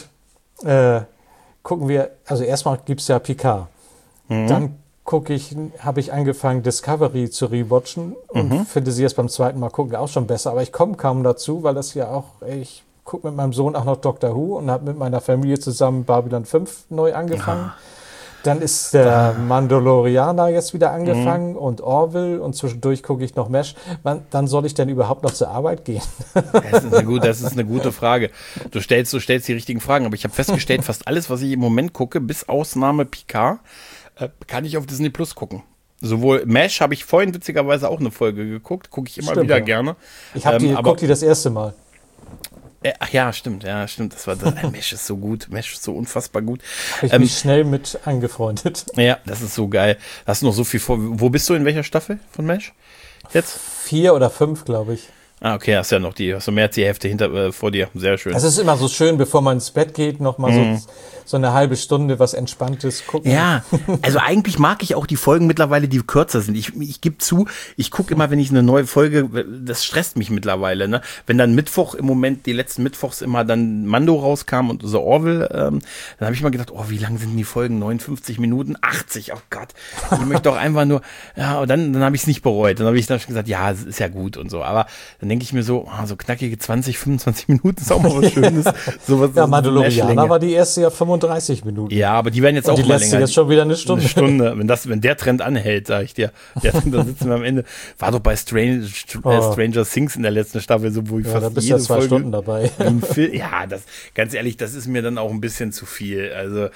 gucken wir, also erstmal gibt es ja Picard. Dann habe ich angefangen, Discovery zu rewatchen und finde sie jetzt beim zweiten Mal gucken auch schon besser. Aber ich komme kaum dazu, weil das ja auch, ich gucke mit meinem Sohn auch noch Doctor Who und habe mit meiner Familie zusammen Babylon 5 neu angefangen. Ja. Dann ist der Mandalorianer jetzt wieder angefangen und Orville und zwischendurch gucke ich noch Mesh. Wann soll ich denn überhaupt noch zur Arbeit gehen? Das ist eine gute Frage. Du stellst die richtigen Fragen, aber ich habe festgestellt, fast alles, was ich im Moment gucke, bis Ausnahme Picard, kann ich auf Disney Plus gucken. Sowohl Mesh habe ich vorhin witzigerweise auch eine Folge geguckt, gucke ich immer wieder gerne. Ich gucke die das erste Mal. Ach ja, stimmt. Mesh ist so gut, Mesh ist so unfassbar gut. Habe ich mich schnell mit angefreundet. Ja, das ist so geil. Hast du noch so viel vor? Wo bist du, in welcher Staffel von Mesh jetzt? 4 oder 5, glaube ich. Ah, okay, hast ja noch hast du mehr als die Hälfte vor dir. Sehr schön. Es ist immer so schön, bevor man ins Bett geht, noch mal so eine halbe Stunde was Entspanntes gucken. Ja, also eigentlich mag ich auch die Folgen mittlerweile, die kürzer sind. Ich gebe zu, ich gucke immer, wenn ich eine neue Folge, das stresst mich mittlerweile, ne? Wenn dann Mittwoch im Moment, die letzten Mittwochs immer dann Mando rauskam und so Orville, dann habe ich mal gedacht, wie lang sind die Folgen? 59 Minuten? 80, oh Gott. Ich möchte doch einfach nur, ja, und dann habe ich es nicht bereut. Dann habe ich dann schon gesagt, ja, es ist ja gut und so. Aber dann denke ich mir so knackige 20, 25 Minuten ist auch mal was Schönes. Sowas, ja, Mandalorianer war die erste ja 35 Minuten. Ja, aber die werden jetzt auch mal länger. Jetzt schon wieder eine Stunde. Wenn der Trend anhält, sag ich dir. Dann sitzen wir am Ende. War doch bei Stranger Things in der letzten Staffel so, wo ich fast da bist jede 2 Folge Stunden dabei. Ganz ehrlich, das ist mir dann auch ein bisschen zu viel. Also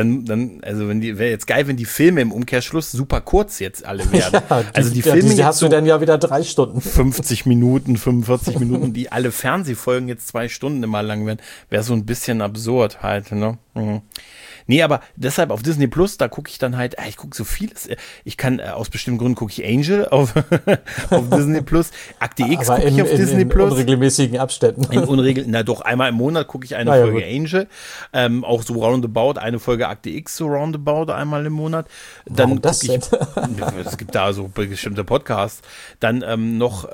wäre jetzt geil, wenn die Filme im Umkehrschluss super kurz jetzt alle werden. Die Filme die hast du dann ja wieder 3 Stunden. 50 Minuten, 45 Minuten, die alle Fernsehfolgen jetzt 2 Stunden immer lang werden, wäre so ein bisschen absurd halt, ne? Nee, aber deshalb auf Disney Plus, da gucke ich dann halt, ich gucke so vieles. Ich kann, aus bestimmten Gründen gucke ich Angel auf Disney Plus. Akte X gucke ich auf Disney Plus. In unregelmäßigen Abständen. Doch, einmal im Monat gucke ich eine Folge Angel. Auch so roundabout, eine Folge Akte X so roundabout einmal im Monat. Dann das denn? Es gibt da so bestimmte Podcasts. Dann noch,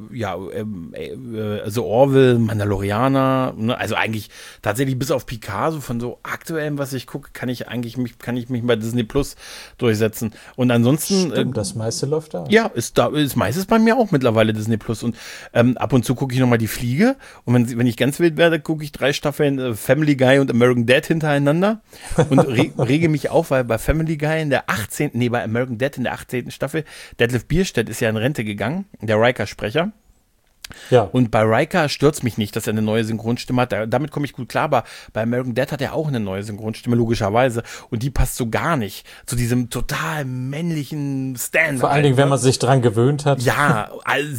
also Orville, Mandalorianer, ne? Also eigentlich tatsächlich bis auf Picard, so von so aktuellem, was ich gucke, gucke, kann ich mich bei Disney Plus durchsetzen. Und ansonsten. Stimmt, das meiste läuft da. Ja, ist meistens bei mir auch mittlerweile Disney Plus. Und ab und zu gucke ich nochmal die Fliege. Und wenn ich ganz wild werde, gucke ich 3 Staffeln Family Guy und American Dad hintereinander. Und rege mich auf, weil bei Family Guy bei American Dad in der 18. Staffel, Detlef Bierstedt ist ja in Rente gegangen, der Riker-Sprecher. Ja. Und bei Riker stört's mich nicht, dass er eine neue Synchronstimme hat. Damit komme ich gut klar, aber bei American Dad hat er auch eine neue Synchronstimme, logischerweise. Und die passt so gar nicht zu diesem total männlichen Stan. Vor allen Dingen, wenn man sich dran gewöhnt hat. Ja,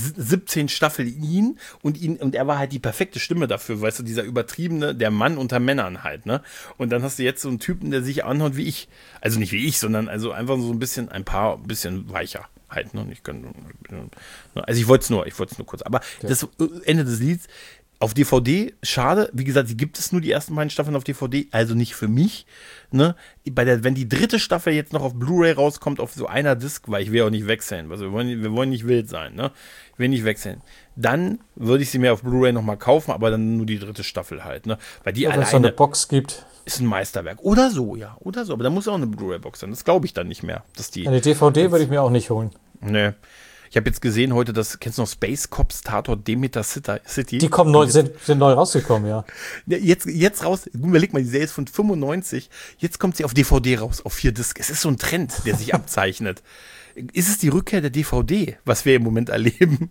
17 Staffeln und er war halt die perfekte Stimme dafür, weißt du, dieser übertriebene, der Mann unter Männern halt, ne? Und dann hast du jetzt so einen Typen, der sich anhört wie ich. Also nicht wie ich, sondern also einfach so ein bisschen weicher. Halt noch nicht können. Also ich wollte es nur kurz. Aber das Ende des Lieds auf DVD, schade. Wie gesagt, gibt es nur die ersten beiden Staffeln auf DVD, also nicht für mich. Ne? Wenn die 3. Staffel jetzt noch auf Blu-ray rauskommt, auf so einer Disc, weil ich will auch nicht wechseln. Also wir wollen nicht wild sein. Ne? Ich will nicht wechseln. Dann würde ich sie mir auf Blu-ray nochmal kaufen, aber dann nur die 3. Staffel halt. Ne? Weil die alleine, wenn es so eine Box gibt. Ist ein Meisterwerk. Oder so. Aber da muss auch eine Blu-ray-Box sein. Das glaube ich dann nicht mehr. Eine DVD würde ich mir auch nicht holen. Nee. Ich habe jetzt gesehen heute, kennst du noch Space Cops Tatort Demeter City? Die sind neu rausgekommen, ja. Jetzt raus, überleg mal, die Serie ist von 95, jetzt kommt sie auf DVD raus, auf 4 Disc. Es ist so ein Trend, der sich abzeichnet. Ist es die Rückkehr der DVD, was wir im Moment erleben?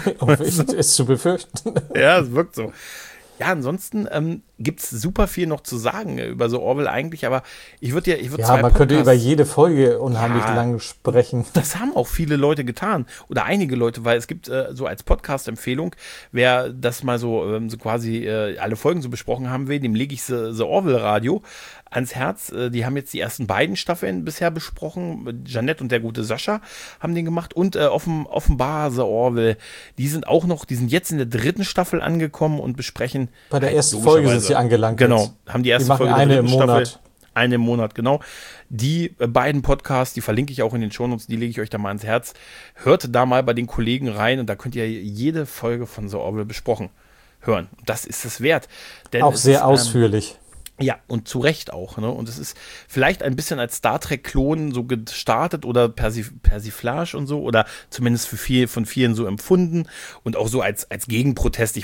Ist zu befürchten. Ja, es wirkt so. Ja, ansonsten gibt es super viel noch zu sagen über so Orville eigentlich, aber ich würde man könnte über jede Folge unheimlich lang sprechen. Das haben auch viele Leute getan oder einige Leute, weil es gibt so als Podcast-Empfehlung, wer das mal so quasi alle Folgen so besprochen haben will, dem lege ich The Orville Radio ans Herz. Die haben jetzt die ersten beiden Staffeln bisher besprochen. Jeanette und der gute Sascha haben den gemacht und offenbar The Orville. Die sind jetzt in der 3. Staffel angekommen und besprechen. Bei der ersten Folge sind sie angelangt. Genau, jetzt. haben die erste Folge der 3. Staffel. Eine im Monat, genau. Die beiden Podcasts, die verlinke ich auch in den Shownotes, die lege ich euch da mal ans Herz. Hört da mal bei den Kollegen rein und da könnt ihr jede Folge von The Orville besprochen hören. Das ist es wert. Denn auch sehr ausführlich. Ja, und zu Recht auch. Ne? Und es ist vielleicht ein bisschen als Star Trek-Klon so gestartet oder Persiflage und so oder zumindest von vielen so empfunden und auch so als Gegenprotest.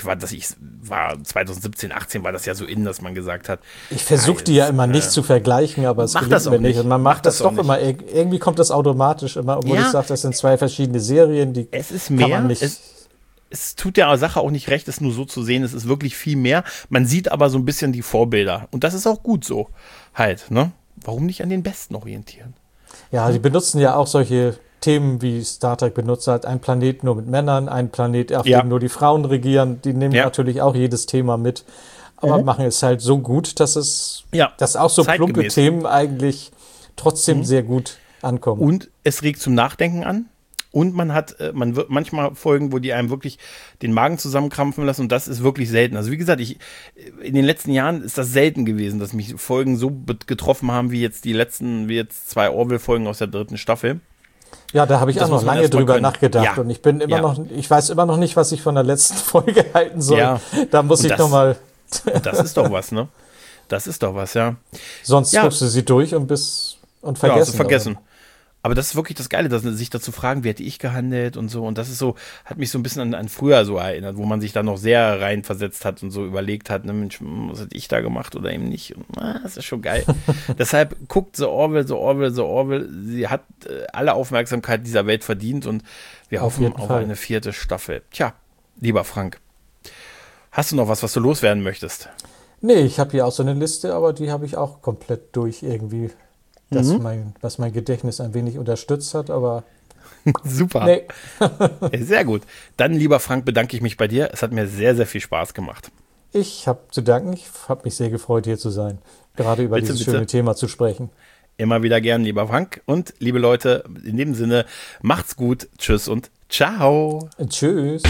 2017, 18 war das ja so dass man gesagt hat. Ich versuche die ja immer nicht zu vergleichen, aber es gelingt mir nicht. Und man macht das doch immer, irgendwie kommt das automatisch immer, obwohl ich sage, das sind 2 verschiedene Serien, die es ist mehr, kann man nicht... Es tut der Sache auch nicht recht, es nur so zu sehen. Es ist wirklich viel mehr. Man sieht aber so ein bisschen die Vorbilder. Und das ist auch gut so. Halt, ne? Warum nicht an den Besten orientieren? Ja, die benutzen ja auch solche Themen, wie Star Trek benutzt hat. Ein Planet nur mit Männern, ein Planet, auf dem nur die Frauen regieren. Die nehmen natürlich auch jedes Thema mit. Aber machen es halt so gut, dass auch so plumpe Themen eigentlich trotzdem sehr gut ankommen. Und es regt zum Nachdenken an. Und man wird manchmal Folgen, wo die einem wirklich den Magen zusammenkrampfen lassen und das ist wirklich selten. Also wie gesagt, in den letzten Jahren ist das selten gewesen, dass mich Folgen so getroffen haben wie jetzt 2 Orville-Folgen aus der 3. Staffel. Ja, da habe ich auch noch lange drüber nachgedacht und ich weiß immer noch nicht, was ich von der letzten Folge halten soll. Ja. Da muss ich nochmal... Das ist doch was, ne? Das ist doch was, ja. Sonst guckst du sie durch und vergessen. Aber das ist wirklich das Geile, dass sich dazu fragen, wie hätte ich gehandelt und so. Und das ist so, hat mich so ein bisschen an früher so erinnert, wo man sich da noch sehr reinversetzt hat und so überlegt hat, ne Mensch, was hätte ich da gemacht oder eben nicht. Und, das ist schon geil. Deshalb guckt The Orville. Sie hat alle Aufmerksamkeit dieser Welt verdient und wir hoffen auf eine 4. Staffel. Tja, lieber Frank, hast du noch was du loswerden möchtest? Nee, ich habe hier auch so eine Liste, aber die habe ich auch komplett durch irgendwie. Was mein Gedächtnis ein wenig unterstützt hat, aber super. Nee. Sehr gut. Dann, lieber Frank, bedanke ich mich bei dir. Es hat mir sehr, sehr viel Spaß gemacht. Ich habe zu danken. Ich habe mich sehr gefreut, hier zu sein. Gerade über dieses schöne Thema zu sprechen. Immer wieder gern, lieber Frank. Und, liebe Leute, in dem Sinne, macht's gut. Tschüss und ciao. Tschüss.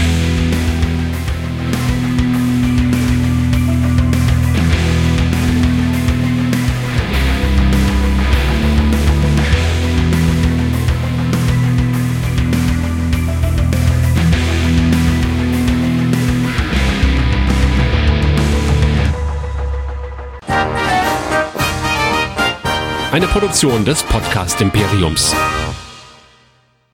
eine Produktion des Podcast Imperiums.